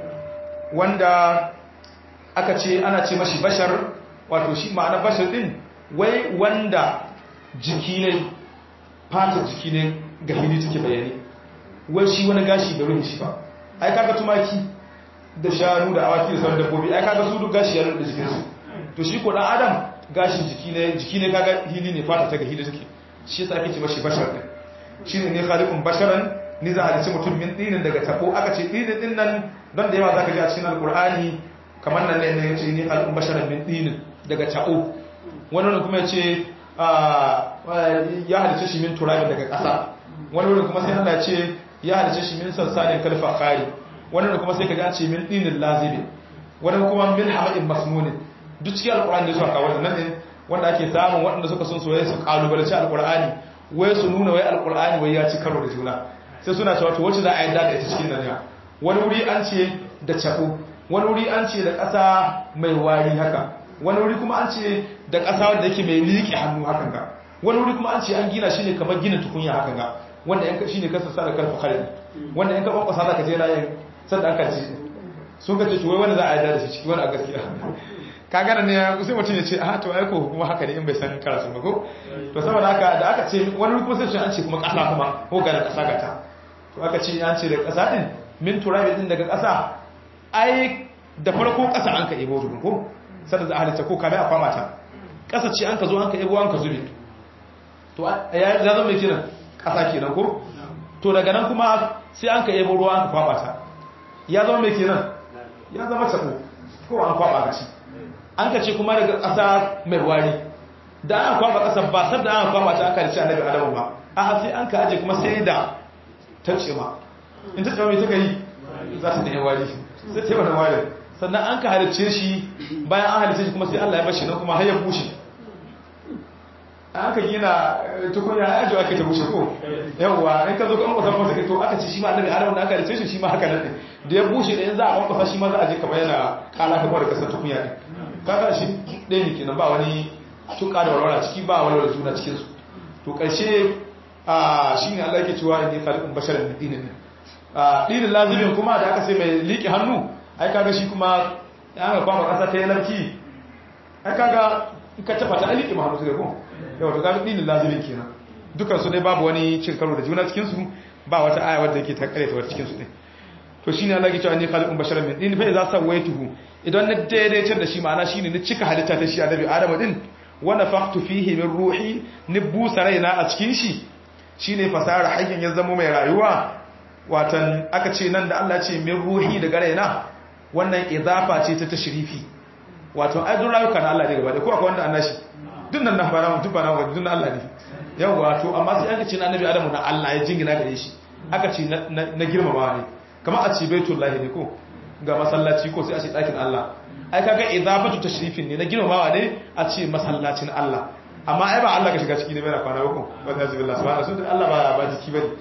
wanda aka ce ana ce mashi bashar wato shi ma'ana bashar din wai wanda jiki ne fata jiki ne ga hili take bayani wai shi wani gashi da ruhin shi ba ai kaga tumaki da shanu da awaki da sauran dabbobi ai kaga su duk gashi ya da jikinsu to shi ko dan adam gashin jiki ne jiki ne kaga hili ne fata ta ga hili take shi yasa ake ce mashi bashar din shine ne khaliqun basharan ni za a ce mutum min dinin daga tabo aka ce dinin din nan don da yawa zaka ji a cikin alqur'ani kamar nan ne ne yace ni khaliqun basharan min dinin daga tabo wannan kuma yace ya halice shi min turabin daga ƙasa wannan kuma sai Allah ya ce ya halice shi min salsalin kalfa khari wannan kuma sai ka ji an ce min dinin lazibi wannan kuma min hamadin masmunin duk cikin alkur'ani da suka kawo wannan din wanda ake samun waɗanda suka sun soyayya su kalubalci alkur'ani wai su nuna wai alkur'ani wai ya ci karo da juna sai suna cewa to wacce za a yi da ita cikin nan ya wani wuri an ce da cabo wani wuri an ce da ƙasa mai wari haka wani wuri kuma an ce da ƙasa wanda yake mai liƙe hannu hakan ga wani wuri kuma an ce an gina shi ne kamar gina tukunya hakan ga wanda yanka shi ne kasa sa da karfa kare wanda yanka kwankwasa za ka je na yin sanda an karci sun ka ce to wai wanda za a yi da shi ciki wani a gaskiya kagana ne sai mutum ya ce a to ai ko kuma haka ne in bai san karatu ba ko to saboda haka da aka ce wani kuma sai an ce kuma kasa kuma ko ga kasa gata to aka ce an ce da kasa din min turabi din daga kasa ai da farko kasa an ka ebo dubun ko sai da halitta ko kamar a kwama ta kasa ce an ka zo an ka ebo an ka zube to ya zama mai kiran kasa kenan ko to daga nan kuma sai an ka ebo ruwa an ka kwama ta ya zama mai kenan ya zama tabo ko an kwaba shi an ka ce kuma daga ƙasa mai wari da aka kwaba ƙasa ba sabda aka kwaba ta aka rice annabi adamu ba a sai an ka aje kuma sai da tace ma in ta tsawo mai ta yi za ta da wari sai ta yi wani wari sannan an ka halice shi bayan an halice shi kuma sai Allah ya bashi nan kuma har ya bushe an ka gina tukunya ya ajiye ake ta bushe ko yawwa in ka zo kan kwasa masa to aka ce shi ma annabi adamu da aka halice shi shi ma haka nan ne da ya bushe da yanzu a kwasa shi ma za a je kamar yana kala kamar da kasar tukunya ne kaga shi ɗaya ne kenan ba wani tuka da walwala ciki ba walwala juna cikinsu to ƙarshe shi ne Allah yake cewa in yi khaliqun basharan min dinin dinin lazimin kuma da aka sai mai liƙe hannu ai kaga shi kuma ya ga kwama ƙasa ta yalarki ai kaga in ka tafa ta liƙe hannu sai ko yau to kaga dinin lazimin kenan dukan su dai babu wani cin karo da juna cikinsu ba wata aya wadda yake ta kare ta wata cikinsu ne to shine Allah yake cewa in yi khaliqun basharan min dinin fa idza sawaituhu idan na daidaitar da shi ma'ana shi ne na cika halitta ta shi annabi adamu din wanda faktu fihi min ruhi ni busa raina a cikin shi shi ne fasara hayyan ya zama mai rayuwa watan aka ce nan da Allah ce min ruhi daga raina wannan idafa ce ta tashrifi wato ai duk rayuka na Allah ne gaba da ko akwai wanda annashi duk nan na fara mutum ba na wanda duk Allah ne yawa to amma sai aka ce na annabi adamu na Allah ya jingina gare shi aka ce na girmama ne kamar a ce baitullahi ne ko ga masallaci ko sai a ce ɗakin Allah ai kaga idafatu tashrifin ne na girmamawa ne a ce masallacin Allah amma ai ba Allah ka shiga ciki ne bai na kwana ko wanda zai billah subhanahu wa ta'ala Allah ba ba jiki bane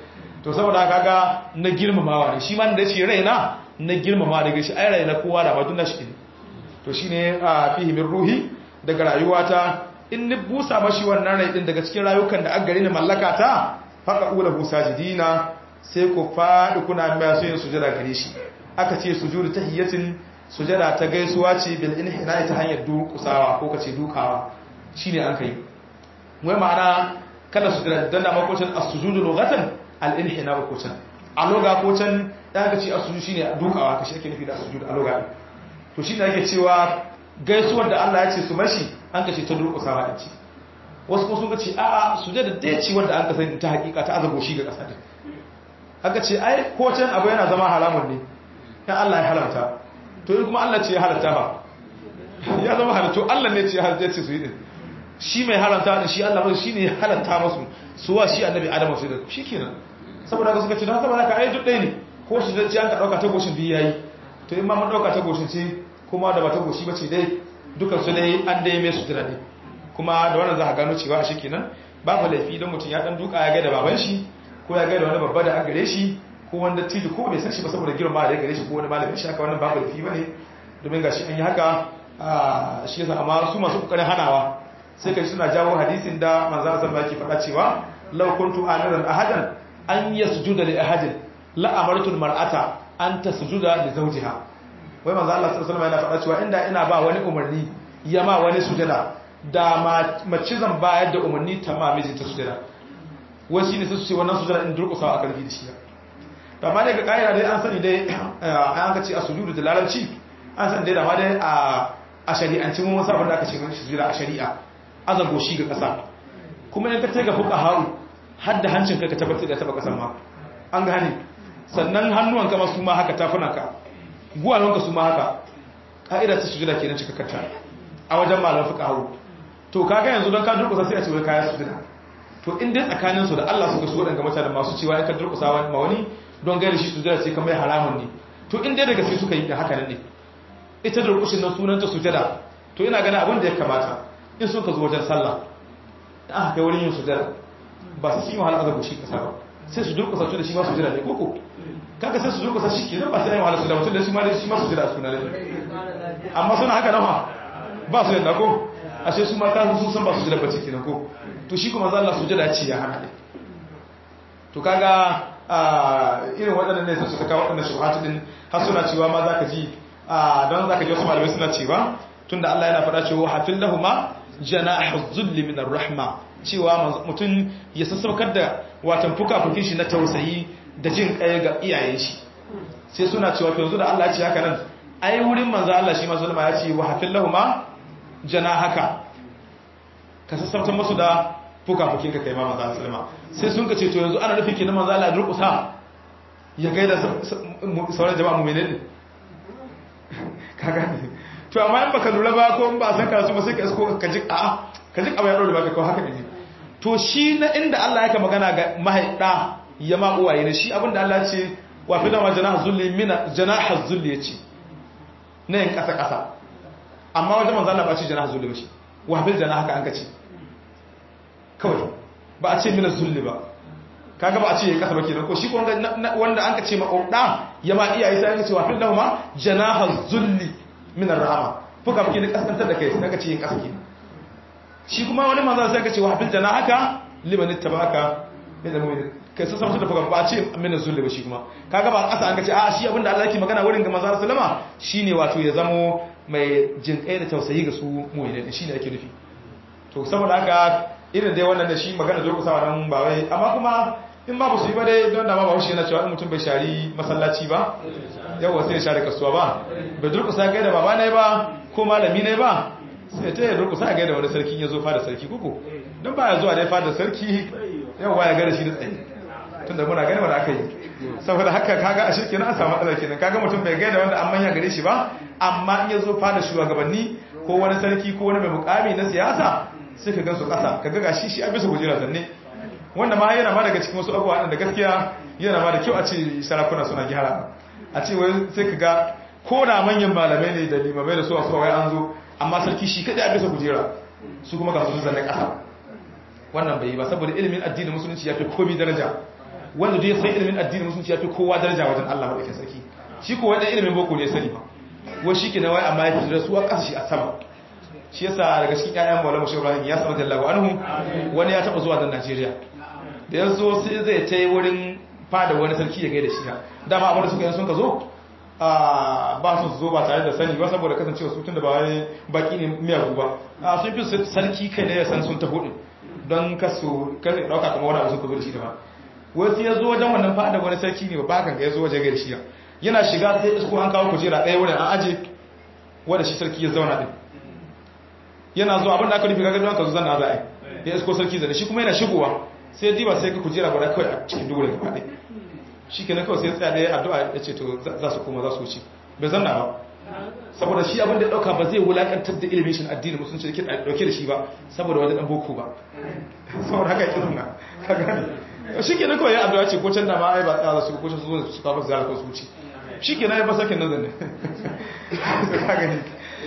to saboda kaga na girmamawa ne shi ma da shi raina na girmama daga shi ai raina kowa da batun nashi ne to shine a fihi min ruhi daga rayuwata in ni busa mashi wannan rai din daga cikin rayukan da aka gare ni mallaka ta faka ula busajidina sai ku fadi kuna mai so yin sujada gare shi aka ce sujudu tahiyatin sujada ta gaisuwa ce bil inhina ta hanyar dukusawa ko kace dukawa shine an kai wai ma'ana kada sujada dan da makocin as-sujudu lughatan al-inhina makocin a loga kocin da aka ce as-sujudu shine dukawa kashi ake nufi da as-sujudu a loga to shine ake cewa gaisuwar da Allah ya ce su mashi an kace ta durkusawa din ce wasu kuma sun ce a'a sujada da ce wanda an kasance ta hakika ta azago shi ga kasa din aka ce ai kocin abu yana zama haramun ne dan Allah ya haramta to in kuma Allah ce ya halatta ba ya zama halatta Allah ne ce ya halatta ce su yi din shi mai haramta din shi Allah ba shi ne ya halatta musu suwa shi annabi Adam su da shikenan saboda haka suka ce dan saboda haka ai duk dai ne ko shi da ce an ka dauka ta goshin biyu yayi to in ma mun dauka ta goshin ce kuma da ba ta goshi bace dai dukan su dai an dai mai sutura ne kuma da wannan za ka gano cewa shikenan babu laifi don mutum ya dan duka ya ga da baban shi ko ya ga da wani babba da an gare shi ko wanda tiji ko bai san shi ba saboda girma da ya gare shi ko wani malamin shi haka wannan babu laifi bane domin gashi an yi haka a shi yasa amma su masu kokarin hanawa sai kai suna jawo hadisin da manzo Allah sallallahu alaihi wasallam yake faɗa cewa law kuntu amiran ahadan an yasjuda li ahadin la amartu almar'ata an tasjuda li zawjiha wai manzo Allah sallallahu alaihi wasallam yana faɗa cewa inda ina ba wani umarni yama wani sujada da mace zan bayar da umarni ta ma mijinta sujada wai shine sai su ce wannan sujada in durƙusa a karfi da shi to amma daga kaira dai an sani dai an ka ce a sujudu da larabci an san dai da ma dai a shari'anci mun wasu abin da aka ce mun sujuda a shari'a azago shi ga ƙasa kuma in ka taiga fuka haru har da hancin ka ka tabbatar da taba ƙasan ma an gane sannan hannuwan ka ma su ma haka tafunan ka guwalon ka su ma haka ka'ida ta sujuda kenan cikakkarta a wajen malam fuka haru to kaga yanzu don ka durƙusa sai a ce wai kaya sujuda to in dai tsakanin su da Allah suka so wadanga mutane masu cewa in ka durƙusa wani ma wani don gaira shi sujada sai kamar haramun ne to in dai daga sai suka yi da haka ne ita durƙushin nan sunanta sujada to ina ganin abin da ya kamata in sun ka zo wajen sallah da aka kai wurin yin sujada ba su yi wahala azabu shi kasa ba sai su durƙusa su da shi ma sujada ne koko kaga sai su durƙusa shi kenan ba sai yi wahala sujada mutum da shi ma da shi ma sujada suna ne amma suna haka nawa ba su yadda ko ashe su ma kasu sun san ba sujada ba ce kenan ko to shi kuma zalla sujada ce ya hana ne to kaga irin waɗannan ne su suka kawo waɗannan shubhatu din har suna cewa ma zaka ji don zaka ji wasu malamai suna cewa tunda Allah yana faɗa cewa hafil lahuma janahu dhulli min ar-rahma cewa mutum ya sassaukar da watan fuka-fukin shi na tausayi da jin kai ga iyayen shi sai suna cewa to yanzu da Allah ya ce haka nan ai wurin manzo Allah shi ma sallama ya ce wa hafil lahuma janahaka ka sassautar musu da fuka-fukin ka kai ma manzo Allah sallama sai sun ka ce to yanzu ana nufin kenan manzo Allah ya durƙusa ya gaida sauran jama'a mu'minin din kaga to amma in baka lura ba ko in ba san karatu ba sai ka isko ka ji a'a ka ji abu ya dole baka ko haka ne to shi na inda Allah yake magana ga mahaida ya ma uwaye ne shi abinda Allah ya ce wa fi dama janaha zulli min janaha zulli yace ne in kasa kasa amma wajen manzo Allah ba ce janaha zulli ba shi wa bil janaha haka an ka ce kawai ba a ce min zulli ba kaga ba a ce ya kasa ba kenan ko shi ko wanda an ka ce ma uda ya ma iyaye sai an ka ce wa fi dama janaha zulli min ar-rahama fuka fuki ne kaskantar da kai sai ka ce yin kaski shi kuma wani manzo sai ka ce wa bil janahaka liman ittabaka min al-mu'min kai sai samu da fuka ba ce min zulli ba shi kuma kaga ba kasa an ka ce a shi abinda Allah yake magana wurin ga manzo sallama shine wato ya zamo mai jinkai da tausayi ga su mu'minin shine ake nufi to saboda haka irin dai wannan da shi magana zo kusawa nan ba wai amma kuma in ba su yi ba dai don da ma ba shi yana cewa in mutum bai shari masallaci ba yawa sai ya share kasuwa ba bai durkusa gaida baba ne ba ko malami ne ba sai ta yi durkusa gaida wani sarki ya zo fada sarki kuku don ba ya zuwa dai fada sarki yawa ya gaida shi da tsaye tun da muna gani wanda aka yi saboda haka kaga a shirki na samu matsalar kenan kaga mutum bai gaida wanda an manya gare shi ba amma in ya zo fada shugabanni ko wani sarki ko wani mai mukami na siyasa sai ka gan su kasa kaga gashi shi a bisa gujera zanne wanda ma yana ma daga cikin wasu abubuwa da gaskiya yana ma da kyau a ce sarakuna suna gyara a ce wai sai ka ga ko da manyan malamai ne da limamai da su a suwa wai an zo amma sarki shi kadai a bisa kujera su kuma ga su zanne kasa wannan bai yi ba saboda ilimin addinin musulunci ya fi komi daraja wanda duk ya san ilimin addinin musulunci ya fi kowa daraja wajen Allah madaukakin sarki shi ko wanda ilimin boko ne sani ba wai shi ke na wai amma ya fi da su a ƙasa shi a sama shi yasa daga cikin ƴaƴan Maulana Shehu Ibrahim ya sanar da Allah anhu wani ya taba zuwa da Najeriya da yazo sai zai tai wurin fada wani sarki ya gaida shi dama abin da suka yi sun ka zo a ba su zo ba tare da sani ba saboda kasancewa su tunda ba wai baki ne miyagu ba a sun fi sarki kai ne ya san sun taho din don kasu kan dauka kamar wani abu sun ka zo da shi da ba wasu ya zo wajen wannan fada wani sarki ne ba kan ga ya zo wajen gaida shi yana shiga sai isko an kawo kujera ɗaya wurin an aje wanda shi sarki ya zauna din yana zuwa abin da aka nufi kaga don ka zo zanna za a yi ya isko sarki zane shi kuma yana shigowa sai diba sai ka kujera guda kawai a cikin dole gaba ɗaya shi ke na kawai sai tsaya ɗaya addu'a ya ce to za su koma za su wuce bai zanna ba saboda shi abin da ɗauka ba zai wulaƙantar da ilimin shi addini musulunci da ke ɗauke da shi ba saboda wani ɗan boko ba saboda haka yake zanna ka gani shi ke na kawai ya addu'a ce ko can da ma ai ba tsaya za su ko can su zo su kawo su zara ko su wuce shi ke na ya ba sakin nan zanne ka gani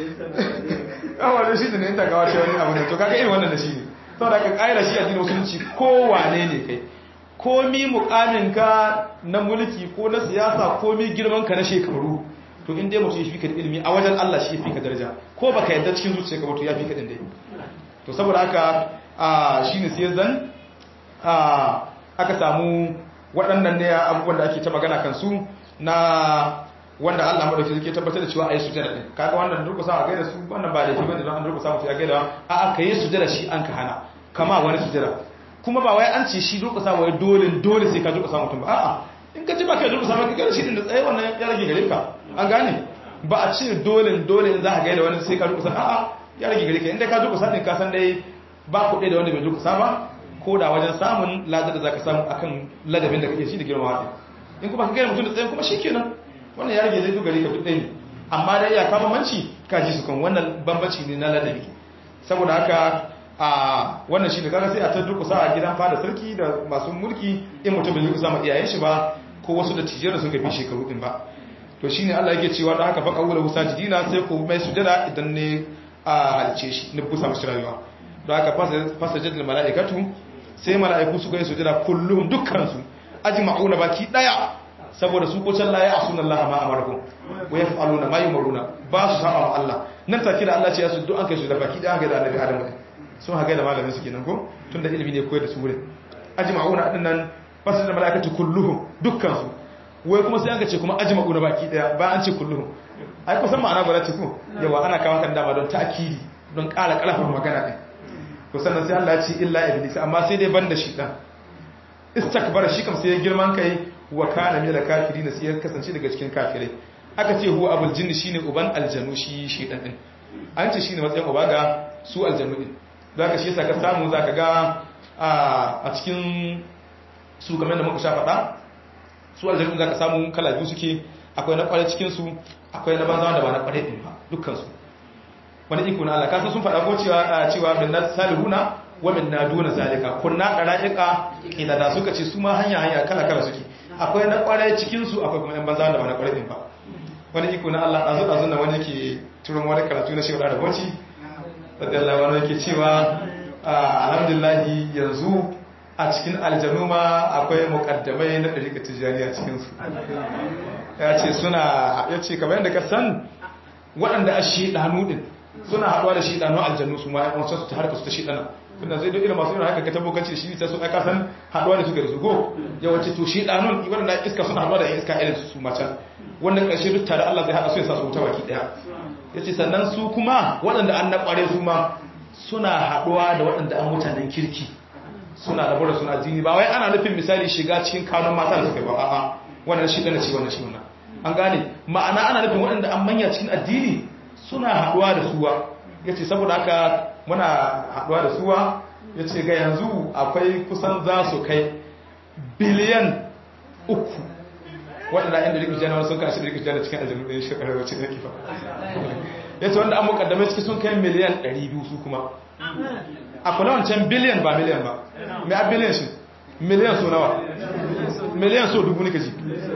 awa da shi da ne ta kawo ce wani abu ne to kaga irin wannan da shi ne saboda ka ƙaira shi addinin musulunci ko wane ne kai komi mukaminka na mulki ko na siyasa komi girmanka na shekaru to in dai mutum ya fi ka ilimi a wajen Allah shi ya fi ka daraja ko baka yadda cikin zuciya ka mutu ya fi ka dindai to saboda haka shi ne sai zan aka samu waɗannan ne abubuwan da ake ta magana kansu na wanda Allah madauki zai tabbatar da cewa ayi sujada din kaga wannan durkusa a gaida su wannan ba da shi bane don an durkusa mutu ya gaida a aka yi sujada shi an ka hana kama wani sujada kuma ba wai an ce shi durkusa wai dole dole sai ka durkusa mutum ba a'a in ka ji ba ka durkusa ba ka gaida shi din da tsaye wannan ya rage gare ka an gane ba a ce dole dole in za ka gaida wani sai ka durkusa a'a ya rage gare ka inda ka durkusa din ka san dai ba ku da wanda bai durkusa ba ko da wajen samun ladar da zaka samu akan ladabin da kake shi da girma din in kuma ka gaida mutum da tsaye kuma shikenan wannan ya rage zai dogare ka duk ɗaya ne amma dai ya kama manci ka ji su kan wannan bambanci ne na ladabi saboda haka a wannan shi da kaga sai a ta durkusa a gidan fada sarki da masu mulki in mutum bai durkusa ma iyayen shi ba ko wasu da tijiyar da suka fi shekaru din ba to shine Allah yake cewa da haka fa qawla husajidina sai ku mai sujada idan ne a halice shi ne busa mashi rayuwa don haka fasajadul malaikatu sai malaiku suka yi sujada kullum dukkan su ajma'una baki daya saboda su ko can la ya asuna Allah ma amarakum wa yaf'aluna ma yumaruna ba su saba ma Allah nan take da Allah ce ya su duk an kai su da baki da ga da Annabi Adam sun haga da malamin su kenan ko tunda ilimi ne koyar da su wurin ajma'una dinnan fasu da malaikatu kulluhum dukkan su wai kuma sai an ce kuma ajma'una baki daya ba an ce kulluhum ai kusan ma'ana gwada ce ko yawa ana kawo kan dama don ta'kidi don ƙara ƙarfafa magana din to sannan sai Allah ya ce illa iblis amma sai dai banda shi dan istakbara shi kam sai ya girman kai wa kana min al-kafirin sai ya kasance daga cikin kafirai aka ce huwa abul jinni shine uban aljanu shi shedan din an ce shine matsayin uba ga su aljanu din zaka shi yasa ka samu zaka ga a cikin su kamar da muka sha faɗa su aljanu zaka samu kala biyu suke akwai na kware cikin su akwai na banza wanda ba na kware din ba dukkan su wani iko na Allah kasan sun faɗa ko cewa cewa bin salihuna wa min naduna zalika kunna dara'iqa ila da suka ce su ma hanya hanya kala kala suke akwai na kware cikin su akwai kuma yan banza da ba na kware din ba wani iko na Allah dazu dazu na wani yake turun wani karatu na shehu da boci radiyallahu anhu yake cewa alhamdulillah yanzu a cikin aljanu ma akwai muqaddamai na dariƙa tijaniya cikin su ya ce suna ya ce kamar yadda ka san waɗanda a shedanu din suna haɗuwa da shedanu aljannu su ma yan wasu ta harka su ta shedana tunda zai duk irin masu irin haka ka tabbokanci shi ta su aka san haɗuwa da su ga su go yawanci to shedanun waɗanda iska suna haɗuwa da iska irin su ma can wannan ƙarshe duk tare Allah zai haɗa su ya sa su wuta baki ɗaya yace sannan su kuma waɗanda an na ƙware su ma suna haɗuwa da waɗanda an mutanen kirki suna da bura suna jini ba wai ana nufin misali shiga cikin kanun mata da suka ba a'a wannan shi dana ce wannan shi wannan an gane ma'ana ana nufin waɗanda an manya cikin addini suna haɗuwa da suwa yace saboda haka muna haɗuwa da suwa yace ga yanzu akwai kusan za su kai biliyan uku waɗanda inda rikin janar sun kashi rikin janar cikin aljanu ɗin shekarar wacce ne kifa yace wanda an mukaddame ciki sun kai miliyan ɗari biyu su kuma a kula wancan biliyan ba miliyan ba mai a biliyan shi miliyan so nawa miliyan so dubu nika ji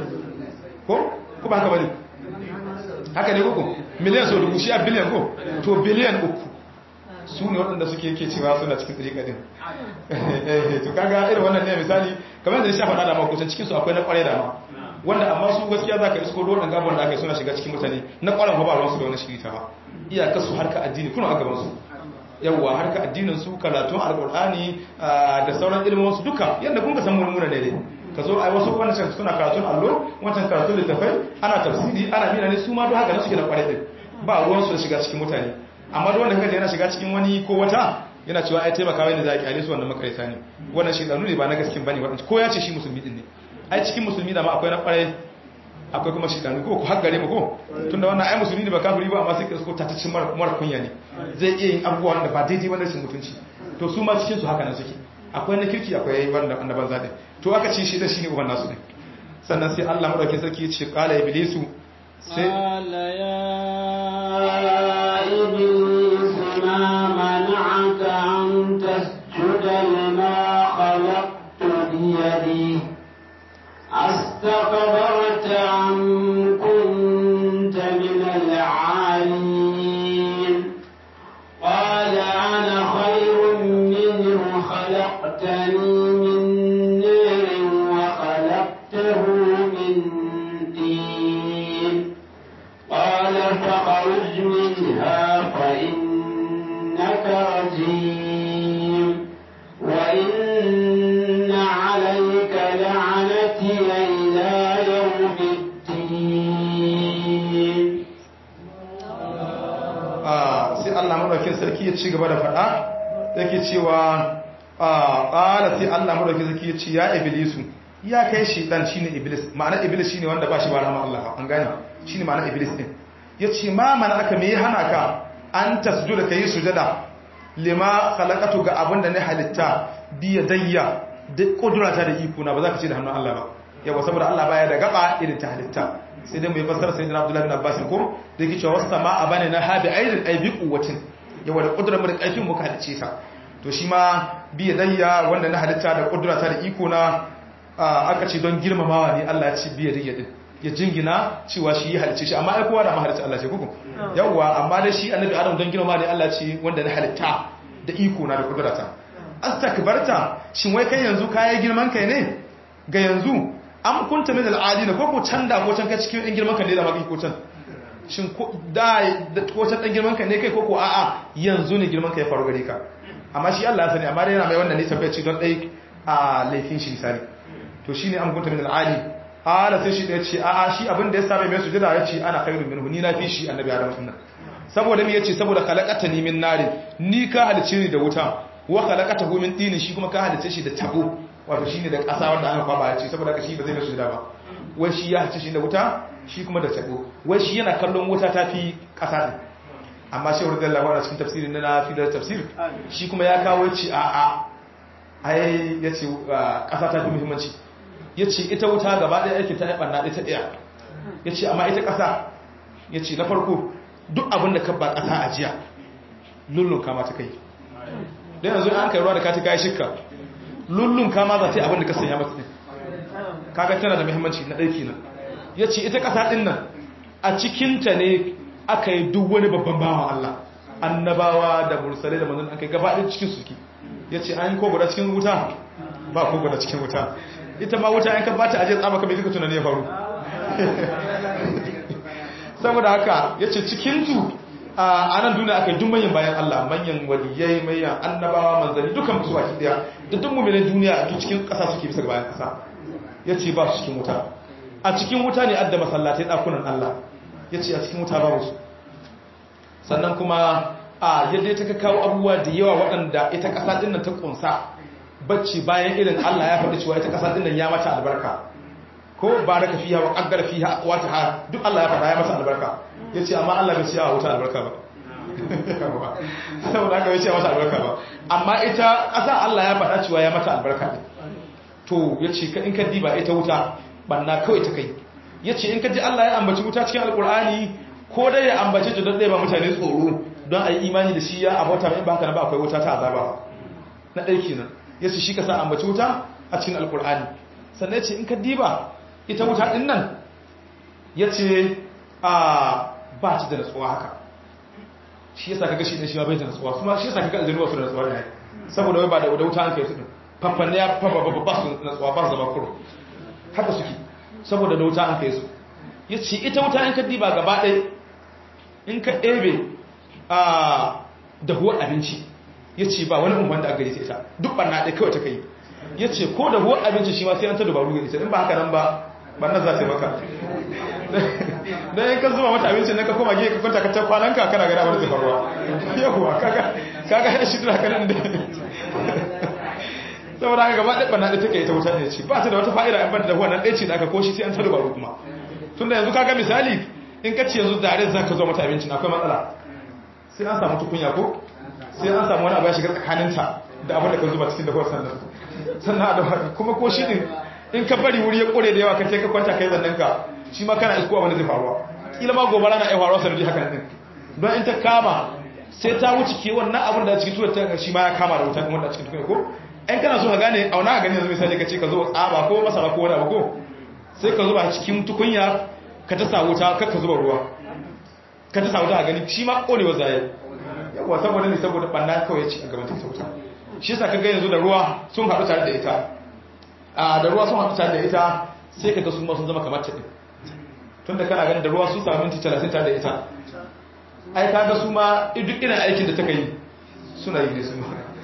ko? ko ba haka bane haka ne koko miliyan so dubu shi a biliyan ko to biliyan uku su ne waɗanda suke yake cewa suna cikin tsirika din to kaga irin wannan ne misali kamar da ya sha faɗa da makucin cikin su akwai na kware da ma wanda amma su gaskiya zaka isko dodan gaban da aka yi suna shiga cikin mutane na kwaren ba ruwan su da wani shirita ba iyaka su harka addini kuna a gaban su yawwa harka addinin su karatun alqur'ani da sauran ilimin su duka yanda kun ga san murmuna ne dai ka zo ai wasu wannan suna karatun allo wancan karatun littafai ana tafsiri ana mina ne su ma duk haka ne suke da kware din ba ruwan su da shiga cikin mutane amma duk wanda kaga yana shiga cikin wani ko wata yana cewa ai taimaka wani zaki ale su wannan makarita ne wannan shi danu ne ba na gaskin bane wannan ko ya ce shi musulmi din ne ai cikin musulmi da ma akwai na kware akwai kuma shi danu ko ku har gare mu ko tunda wannan ai musulmi ne ba kafiri ba amma sai ka ko tatacin mara kunya ne zai iya yin abubuwa wanda ba daidai wanda sun mutunci to su ma cikin su haka nan suke akwai na kirki akwai wanda wanda banza din to aka ce shi da shine uban nasu din sannan sai Allah madaukakin sarki ya ce qala iblisu sai qala ya iblis ma mana'aka an tasjuda lima khalaqtu bi yadi astakbarta am kunta min al-'alin qala ana khayrun minhu khalaqtani فاخرج منها فإنك رجيم وإن عليك لعنتي إلى يوم الدين sai Allah madaukakin sarki ya ci gaba da faɗa yake cewa qala sai Allah madaukakin sarki ya ce ya iblisu ya kai shi dan shine iblis ma'ana iblis shine wanda ba shi ba rahama Allah an gane shine ma'ana iblis din yace ma mana aka me hana ka an tasjuda kai sujada lima khalaqatu ga abinda ne halitta bi yadayya da kudrata da iko na ba za ka ce da hannun Allah ba yawa saboda Allah baya da gaba irin ta halitta sai dai mai fassara sayyidina Abdullah bin Abbas ko da yake cewa sama abane na habi aidin ay bi quwwatin yawa da kudrar mu da karfin muka halice ta to shi ma bi yadayya wanda na halitta da kudrata da iko na aka ce don girmamawa ne Allah ya ci bi yadayya din ya jingina cewa shi ya halice shi amma ai kowa da mahalicci Allah ce kuku yawa amma da shi annabi Adam don girma ne Allah ce wanda na halitta da iko na da kudrata astakbarta shin wai kai yanzu kai girman kai ne ga yanzu am kunta min al'adina ko ko can da ko can kai cikin din girman kai ne da maki ko can shin ko da ko can dan girman kai ne kai ko ko a'a yanzu ne girman kai ya faru gare ka amma shi Allah ya sani amma dai yana mai wannan ne tabbaci don dai a laifin shi misali to shine am kunta min al'adi ala sai shi da ya ce a'a shi abin da ya same mai sujada ya ce ana khairun minhu ni na fi shi annabi adam sunna saboda me yace saboda khalaqatani min narin ni ka halice ni da wuta wa khalaqatahu min tin shi kuma ka halice shi da tabo wato shine da ƙasa wanda aka kwaba ya ce saboda ka shi ba zai mai sujada ba wai shi ya halice shi da wuta shi kuma da tabo wai shi yana kallon wuta ta fi ƙasa din amma shi wurin Allah wannan cikin tafsirin na fi da tafsir shi kuma ya kawo ce a'a ai yace ƙasa ta fi muhimmanci ya ce ita wuta gaba ɗaya yake ta haifar na ita ɗaya ya ce amma ita ƙasa ya ce na farko duk abin da ka ba ƙasa a jiya lullun kama ta kai don yanzu an kai ruwa da ka ta kayi shikka lullun kama za ta yi abin da ka sanya mata ɗin kaga tana da muhimmanci na ɗaiki nan ya ce ita ƙasa ɗin nan a cikinta ne aka yi duk wani babban bawan Allah annabawa da mursalai da manzon an kai gaba ɗaya cikin suke ya ce an yi ko guda cikin wuta ba ko guda cikin wuta ita ma wuta yankan ba ta aje tsama kamar duka tunani ya faru saboda haka ya ce cikintu a nan duniya aka yi duk manyan bayan Allah manyan waliyai manyan annabawa manzanni dukan musu baki daya da duk mummunan duniya a cikin ƙasa suke bisa bayan ƙasa ya ce ba su cikin wuta a cikin wuta ne adda masallatai ɗakunan Allah ya ce a cikin wuta ba su sannan kuma a yadda ta kawo abubuwa da yawa waɗanda ita ƙasa ɗin nan ta ƙunsa bacci bayan irin Allah ya faɗi cewa ita ƙasa ɗin nan ya mata albarka ko baraka fiha wa qaddara fiha aqwataha duk Allah ya faɗa ya mata albarka yace amma Allah bai ce a wuta albarka ba saboda haka bai ce mata albarka ba amma ita ƙasa Allah ya faɗa cewa ya mata albarka ne to yace ka in ka diba ita wuta banna kawai ta kai yace in ka ji Allah ya ambaci wuta cikin alqur'ani ko dai ya ambace ta don dai ba mutane tsoro don ayi imani da shi ya abota ba in ba haka ba akwai wuta ta azaba na dai kenan yace shi ka sa ambaci wuta a cikin alqur'ani sannan yace in ka diba ita wuta din nan yace a ba ta da natsuwa haka shi yasa kaga shi ne shi ma bai da natsuwa kuma shi yasa kaga aljannu wasu da natsuwa ne saboda wai ba da wuta an kai su din fafanne ya fafa ba su natsuwa ba zama kuro haka suke saboda da wuta an kai su ya ce ita wuta in ka diba gaba ɗaya in ka ɗebe a dahuwar abinci ya ce ba wani umar da aka gari ita duk ɓanna ɗaya kawai ta kai ya ce ko dahuwar abinci shi ma sai an ta dubaru ga ita in ba haka nan ba ɓanna za ta yi maka don yin ka zuba mata abincin nan ka koma gina ka kwanta ka ta kwananka kana gada wani zai faruwa yawwa kaga ya shi dura kanan da saboda haka gaba ɗaya ɗaya take ita wuta ne ce ba ta da wata fa'ida in ban da dahuwa nan ɗaya ce da aka koshi sai an ta dubaru kuma tun da yanzu kaga misali in ka ce yanzu dare za ka zo mata abincin akwai matsala sai an samu tukunya ko sai an samu wani abu ya shiga tsakaninta da abin da ka zuba cikin dahuwar sannan sannan a dahuwa kuma ko shi din in ka bari wuri ya kore da yawa ka ce ka kwanta kai zannan ka shi ma kana isko abin da zai faruwa kila ma gobara na iya faruwa sanadi haka din don in ta kama sai ta wuce ke wannan abin da cikin tuwar ta shi ma ya kama da wutan wanda a cikin tukunya ko in kana so ka gane auna gani yanzu misali ka ce ka zo tsaba ko masara ko wani abu ko sai ka zuba cikin tukunya ka ta sa wuta kar ka zuba ruwa ka ta sa wuta a gani shi ma korewa zai yawa saboda ne saboda banna kawai ya ci a gaban ta wuta shi yasa kaga yanzu da ruwa sun haɗu tare da ita a da ruwa sun haɗu tare da ita sai kaga su ma sun zama kamar ta din tunda kana ganin da ruwa sun samu minti talatin tare da ita ai kaga su ma duk irin aikin da take yi suna yi ne su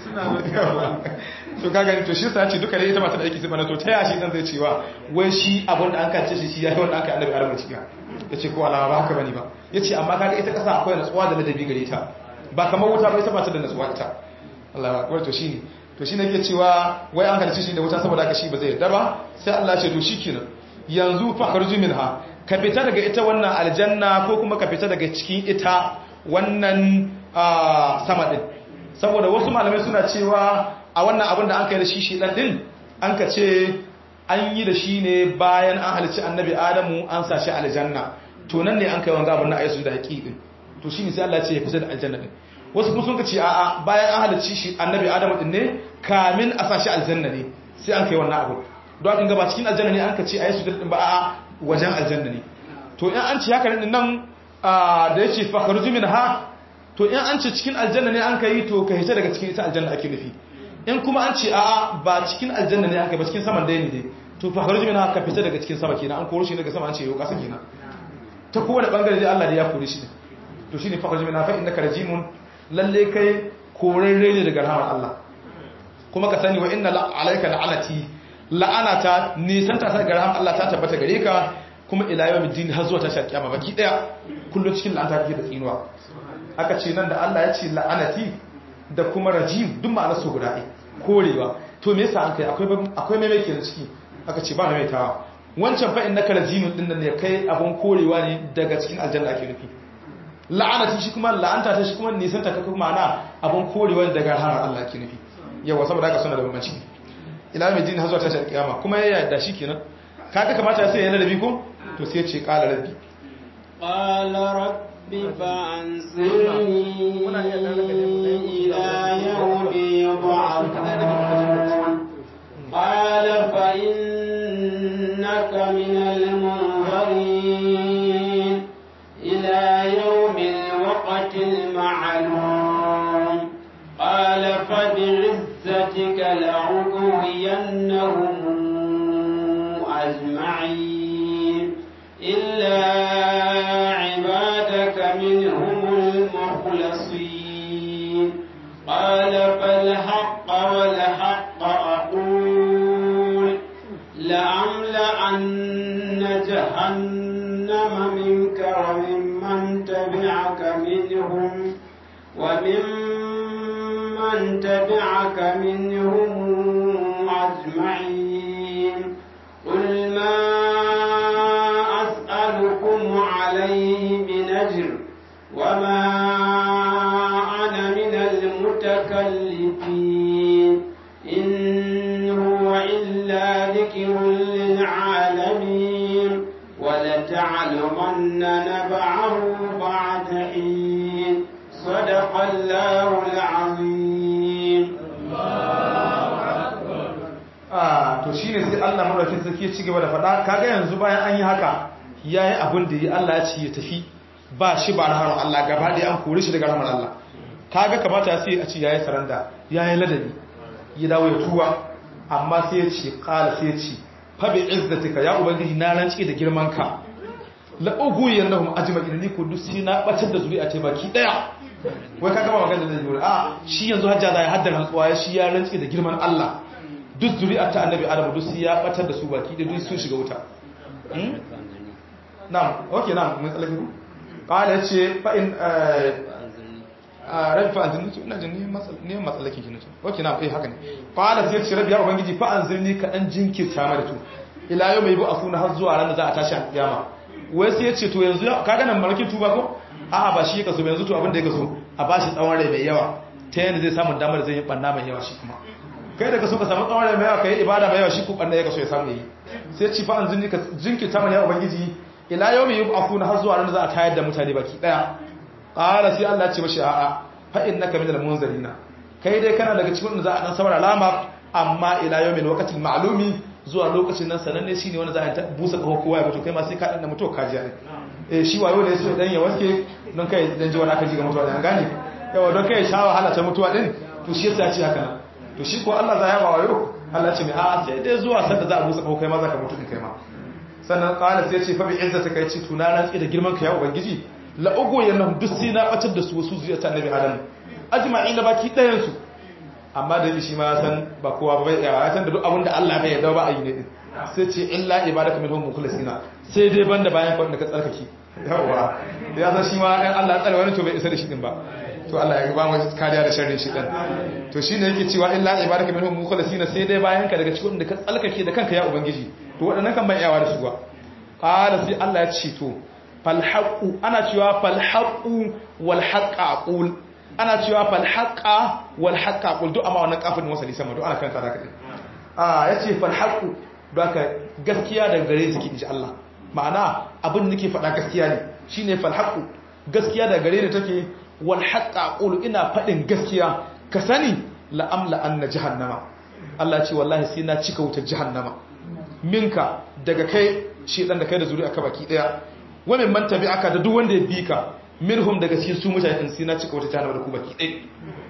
to kaga ni to shi yasa ce duka dai ita ba ta da aiki sai bana to ta yashi dan zai cewa wai shi abin da an kace shi shi ya kai wanda aka annabi Adam cikin yace ko alama ba haka bane ba yace amma kaga ita kasa akwai natsuwa da ladabi gare ta ba kamar wuta ba ita ba ta da natsuwa ita Allah akbar to shine to shine yake cewa wai an kace shi da wuta saboda haka shi ba zai yarda ba sai Allah ya ce to shikenan yanzu fa kharju minha ka fita daga ita wannan aljanna ko kuma ka fita daga cikin ita wannan sama din saboda wasu malamai suna cewa a wannan abin da an kai da shi shi dan din an ka ce an yi da shi ne bayan an halicci annabi adamu an sa shi aljanna to nan ne an kai wanga abin da ayyusu da haƙiƙin to shine sai Allah ya ce ya fita da aljanna din wasu kuma sun ka ce a'a bayan an halicci shi annabi adamu din ne kamin a sa shi aljanna ne sai an kai wannan abu don haka ba cikin aljanna ne an ka ce ayyusu din ba a'a wajen aljanna ne to in an ce haka din nan da yace fa kharuju minha to in an ce cikin aljanna ne an kai to ka hita daga cikin ita aljanna ake nufi in kuma an ce a'a ba cikin aljanna ne aka ba cikin saman dai ne to fa kharuju minha ka fita daga cikin sama kenan an koro shi daga sama an ce yau kasa kenan ta kowane bangare dai Allah da ya kore shi to shine fa kharuju minha fa innaka rajimun lalle kai korarre ne daga rahmar Allah kuma ka sani wa inna alayka la'anati la'anata nisan ta daga rahmar Allah ta tabbata gare ka kuma ila yawmiddin har zuwa tashar kiyama baki daya kullun cikin la'anta kake da tsinuwa aka ce nan da Allah ya ce la'anati da kuma rajim duk ma'anar su guda ɗaya korewa to me yasa an kai akwai akwai mai ke da ciki aka ce ba mai tawa wancan fa innaka rajimun din nan ne kai abun korewa ne daga cikin aljanna ake nufi la'anati shi kuma la'anta ta shi kuma nisan ta kuma ma'ana abun korewa daga rahmar Allah ake nufi yawa saboda haka suna da bambanci ila mai jin har zuwa tashar kiyama kuma ya yarda shi kenan kaga kamata sai ya ladabi ko to sai ya ce qala rabbi qala rabbi fa'anzirni ila yawmi yub'athun qala fa innaka minal munzirin ila yawmi al-waqtil ma'lum qala fa bi'izzatika la'ughwiyannahum أجمعين إلا عبادك منهم المخلصين قال فالحق والحق أقول لأملأن جهنم منك وممن تبعك منهم وممن تبعك منهم أجمعين قل ما أسألكم عليه من أجر وما أنا من المتكلفين إن هو إلا ذكر للعالمين ولتعلمن نبعه بعد حين صدق الله العظيم ah to shine sai Allah madaukakin sarki ya ci gaba da faɗa kaga yanzu bayan an yi haka yayi abin da yi Allah ya ce ya tafi ba shi ba rahmar Allah gaba da an kore shi daga rahmar Allah kaga kamata sai a ce yayi saranda yayi ladabi ya dawo ya tuwa amma sai ya ce qala sai ya ce fa bi izzatika ya ubangiji na rantsi da girman ka la uguyannahum ajma'in ni ko duk sai na batar da zuri'a ta baki daya wai ka gama magana da zuri'a a shi yanzu hajja da ya haddar rantsuwa shi ya rantsi da girman Allah duk zuri'a ta annabi Adam duk sai ya batar da su baki da duk sun shiga wuta na'am okay na'am mun tsallake ku qala yace fa in rabbi fa anzilni ina jin ne matsalaki ki nace okay na'am eh haka ne qala sai yace rabbi ya ubangiji fa anzilni ka dan jinkirta ma da tu ila yau mai bu asuna har zuwa ran da za a tashi a kiyama wai sai yace to yanzu kaga nan malakin tuba ko a'a ba shi ya kaso yanzu to abin da ya kaso a bashi tsawon rai mai yawa ta yanda zai samu damar zai yi banna mai yawa shi kuma kai da kaso ka samu tsawon rai mai yawa kai ibada mai yawa shi ko banna ya kaso ya samu yi sai ci fa anzilni ka jinkirta ma ya ubangiji ila yau mai bu asuna har zuwa ran da za a tayar da mutane baki daya qala sai Allah ya ce mashi a'a fa innaka minal munzarina kai dai kana daga cikin da za a dan saurara lama amma ila yawmil waqtil ma'lumi zuwa lokacin nan sananne shine wanda za a busa kawo kowa ya mutu kai ma sai ka dan da mutu ka ji eh shi wayo ne sai dan ya waske don kai dan ji wani aka ji ga mutuwa dan gane yawa don kai sha wahala ta mutuwa din to shi yasa ya ce haka nan to shi ko Allah za ya ba wayo Allah ce mai a sai dai zuwa sanda za a busa kawo kai ma za ka mutu kai ma sannan qala sai ya ce fa bi izzatika kai ci tuna rantsi da girman ka ya ubangiji la ugo yanahum duk sai na batar da su wasu zuriyar annabi Adam ajma'ina baki ɗayan su amma da shi ma san ba kowa ba ya san da duk abin da Allah bai yarda ba a yi ne sai ce illa ibadaka minhum mukhlasina sai dai banda bayan kwan da ka tsarkake yawa ya san shi ma ɗan Allah ya tsare wani to bai isa da shi din ba to Allah ya ba mu kariya da sharrin shi din to shine yake cewa illa ibadaka minhum mukhlasina sai dai bayan ka daga cikin da ka tsarkake da kanka ya ubangiji to waɗannan kan ban iyawa da su ba qala sai Allah ya ce to fal haqu ana cewa fal haqu wal haqqa aqul ana cewa fal haqqa wal haqqa qul duk amma wannan kafin wasali sama duk ana kan kada kadai ah yace fal haqu doka gaskiya daga gare shi insha Allah ma'ana abin da nake faɗa gaskiya ne shine fal haqu gaskiya daga gare ni take wal haqqa qul ina faɗin gaskiya ka sani la amla anna jahannama Allah ce wallahi sai na cika wutar jahannama minka daga kai shi dan da kai da zuriya ka baki daya wa min man tabi'aka da duk wanda ya bi ka minhum daga cikin su mutane din sai na cika wata jahannama da ku baki dai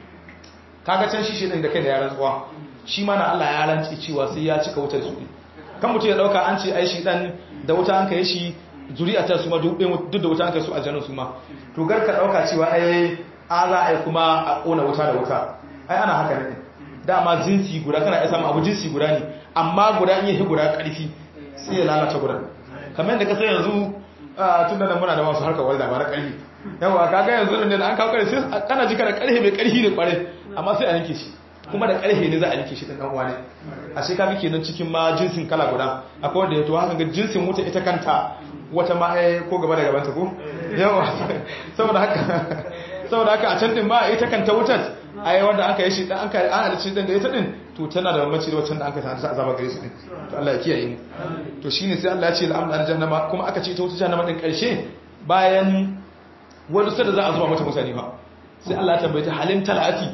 kaga can shi shedan da kai da yaran tsuwa shi ma na Allah ya ranci cewa sai ya cika wutar su kan mutum ya dauka an ce ai shi dan da wuta an kai shi zuri'a ta su ma duk da wuta an kai su aljanna su ma to gar ka dauka cewa ai a za ai kuma a kona wuta da wuta ai ana haka ne dama jinsi guda kana iya samu abu jinsi guda ne amma guda in yi guda karfi sai ya lalata guda kamar yadda ka sai yanzu tun da nan muna da masu harkar walda ba na karfi yawa kaga yanzu ne da an kawo karfi sai kana jika da karfi mai karfi ne kware amma sai a yanke shi kuma da karfe ne za a yanke shi dan uwa ne a sai kaga kenan cikin ma jinsin kala guda akwai wanda ya to haka ga jinsin wuta ita kanta wata ma ko gaba da gaban ta ko yawa saboda haka saboda haka a can din ma ita kanta wutar ai wanda aka yi shi dan an kai an halice din da ita din to tana da bambanci da wacce da aka tana ta azaba gare su din to Allah ya kiyaye mu to shine sai Allah ya ce al'amru aljannama kuma aka ce ta wuta jahannama din karshe bayan wani sada za a zuwa mata mutane ba sai Allah ya tambaye ta halim talati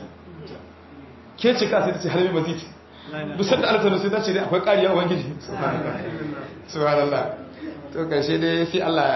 ke ce ka sai ta ce halimi mazid duk sanda Allah ta sai ta ce dai akwai kariya ubangiji subhanallah to karshe dai sai Allah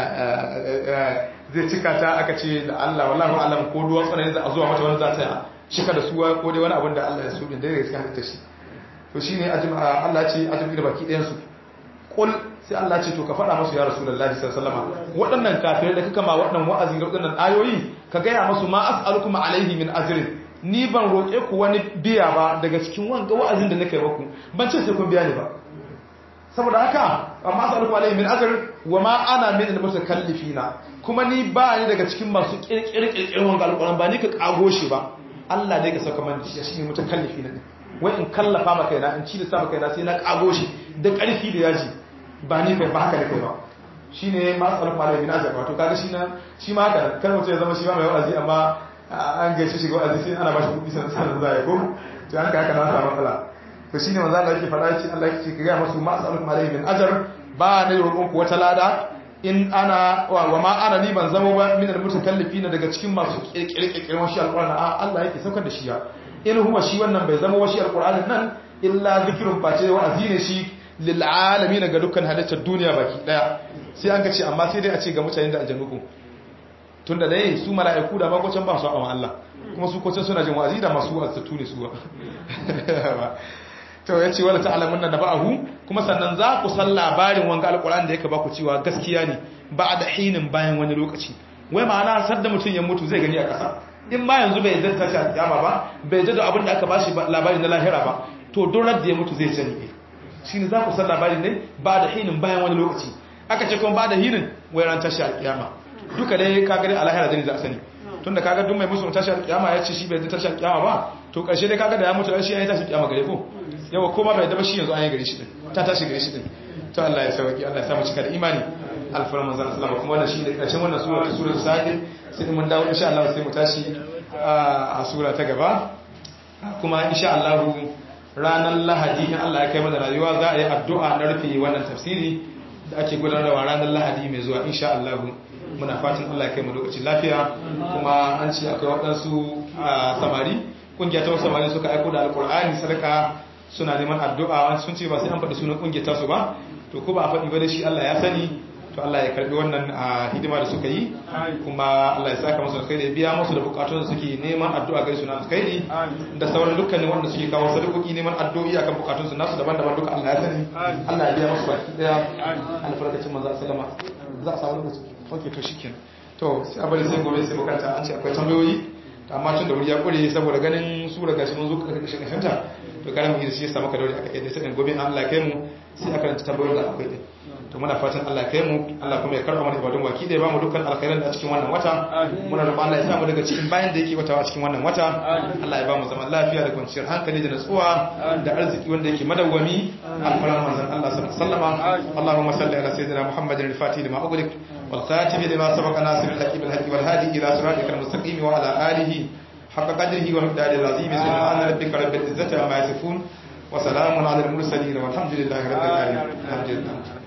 zai cika ta aka ce da Allah wallahu alam ko duwa tsananin za a zuwa mata wani za ta cika da suwa ko dai wani abin da Allah ya so din da ya gaskiya ta shi to shine ajma Allah ce ajma da baki ɗayan su kul sai Allah ce to ka faɗa musu ya rasulullahi sallallahu alaihi wasallam waɗannan kafirai da kaka ma waɗannan wa'azi da waɗannan ayoyi ka ga ya musu ma as'alukum alaihi min ajrin ni ban roƙe ku wani biya ba daga cikin wanga wa'azin da nake muku ban ce sai kun biya ni ba saboda haka amma as'alukum alaihi min ajr wa ma ana min al-mutakallifina kuma ni ba ni daga cikin masu kirkirkirin wanga alƙur'an ba ni ka kago shi ba Allah dai ka saka man shi shi mutakallifina ne wai in kallafa maka yana in ci da sa maka yana sai na kago shi da ƙarfi da yaji ba ni kai ba haka da kai ba shine ma as'alukum alaihi min ajr wato kaga shi na shi ma haka kan mutum ya zama shi ba mai wa'azi amma an gaishe shi ga wa'azi sai ana ba shi kuɗi sanan sanan za ya ko to an ka haka na samu matsala to shine manzo Allah yake faɗa shi Allah yake ga masu ma as'alukum alaihi min ajr ba ne roƙon ku wata lada in ana wa ma ana ni ban zama ba min almutakallifin daga cikin masu kirkirkirin shi alqur'ani Allah yake saukar da shi ya in huwa shi wannan bai zama washi alqur'anin nan illa zikrun face wa'azi ne shi lil alamin ga dukkan halittar duniya baki daya sai an ga ce amma sai dai a ce ga mutanen da aljannu tunda dai su mala'iku da makocin ba su a Allah kuma su kocin suna jin wa'azi da masu wa'azatu ne su to yace wala ta'lamunna naba'ahu kuma sannan za ku san labarin wanga alquran da yake ba ku cewa gaskiya ne ba'da hinin bayan wani lokaci wai ma'ana sadda mutun ya mutu zai gani a ƙasa in ma yanzu bai zanta shi alƙiyama ba bai jado abin da aka bashi labarin na lahira ba to donar da ya mutu zai sani shine za ku san labarin ne ba'da hinin bayan wani lokaci aka ce kuma ba'da hinin wai ran tashi alƙiyama duka dai kaga dai a lahira dai za a sani tunda kaga duk mai musu tashi alƙiyama ya ce shi bai zanta tashi alƙiyama ba to ƙarshe dai kaga da ya mutu shi ya tashi alƙiyama gare ko yawa koma bai daba shi yanzu an yi gare shi din ta tashi gare shi din to Allah ya sauki Allah ya samu cika da imani alfarman manzon Allah kuma wannan shi ne karshen wannan sura ta sura sa'id sai mun dawo insha Allah sai mu tashi a sura ta gaba kuma insha Allah ranar Lahadi in Allah ya kai mana rayuwa za a yi addu'a na rufe wannan tafsiri da ake gudanarwa ranar Lahadi mai zuwa insha Allah muna fatan Allah ya kai mu lokacin lafiya kuma an ce akwai waɗansu samari kungiya ta samari suka aiko da alkur'ani sadaka suna neman addu'a sun ce ba sai an faɗi sunan kungiyar tasu ba to ko ba a faɗi ba da shi Allah ya sani to Allah ya karbi wannan hidima da suka yi kuma Allah ya saka musu alkhairi ya biya musu da bukatun da suke neman addu'a gare su na alkhairi da sauran dukkanin wanda suke kawo sadakoki neman addu'o'i akan bukatun su nasu daban-daban duka Allah ya sani Allah ya biya musu baki daya alfarkacin manzo sallama za a samu lokaci okay to shikenan to sai abari sai gobe sai bukata an ce akwai tambayoyi amma tun da wuri ya kure saboda ganin sura gashi mun zo kashin kashin ta to garin mu yi shi ya samu kadari aka yi sai gobe an Allah ya kai mu sai aka ranta tambayoyin da akwai din to muna fatan Allah ya kai mu Allah kuma ya karba mana ibadun waki da ya bamu dukkan alkhairan da a cikin wannan wata muna roƙon Allah ya sa mu daga cikin bayan da yake watawa cikin wannan wata Allah ya bamu zaman lafiya da kwanciyar hankali da natsuwa da arziki wanda yake madawwami alfaran manzon Allah sallallahu alaihi wasallam Allahumma salli ala sayyidina Muhammadin al-Fatih lima ughliq wal khatim lima sabaqa nasir al-haqqi bil haqqi wal hadi ila siratikal mustaqim wa ala alihi haqqa qadrihi wa miqdarihi al-azim subhana rabbika rabbil izzati amma yasifun wa salamun ala al-mursalin walhamdulillahi rabbil alamin alhamdulillah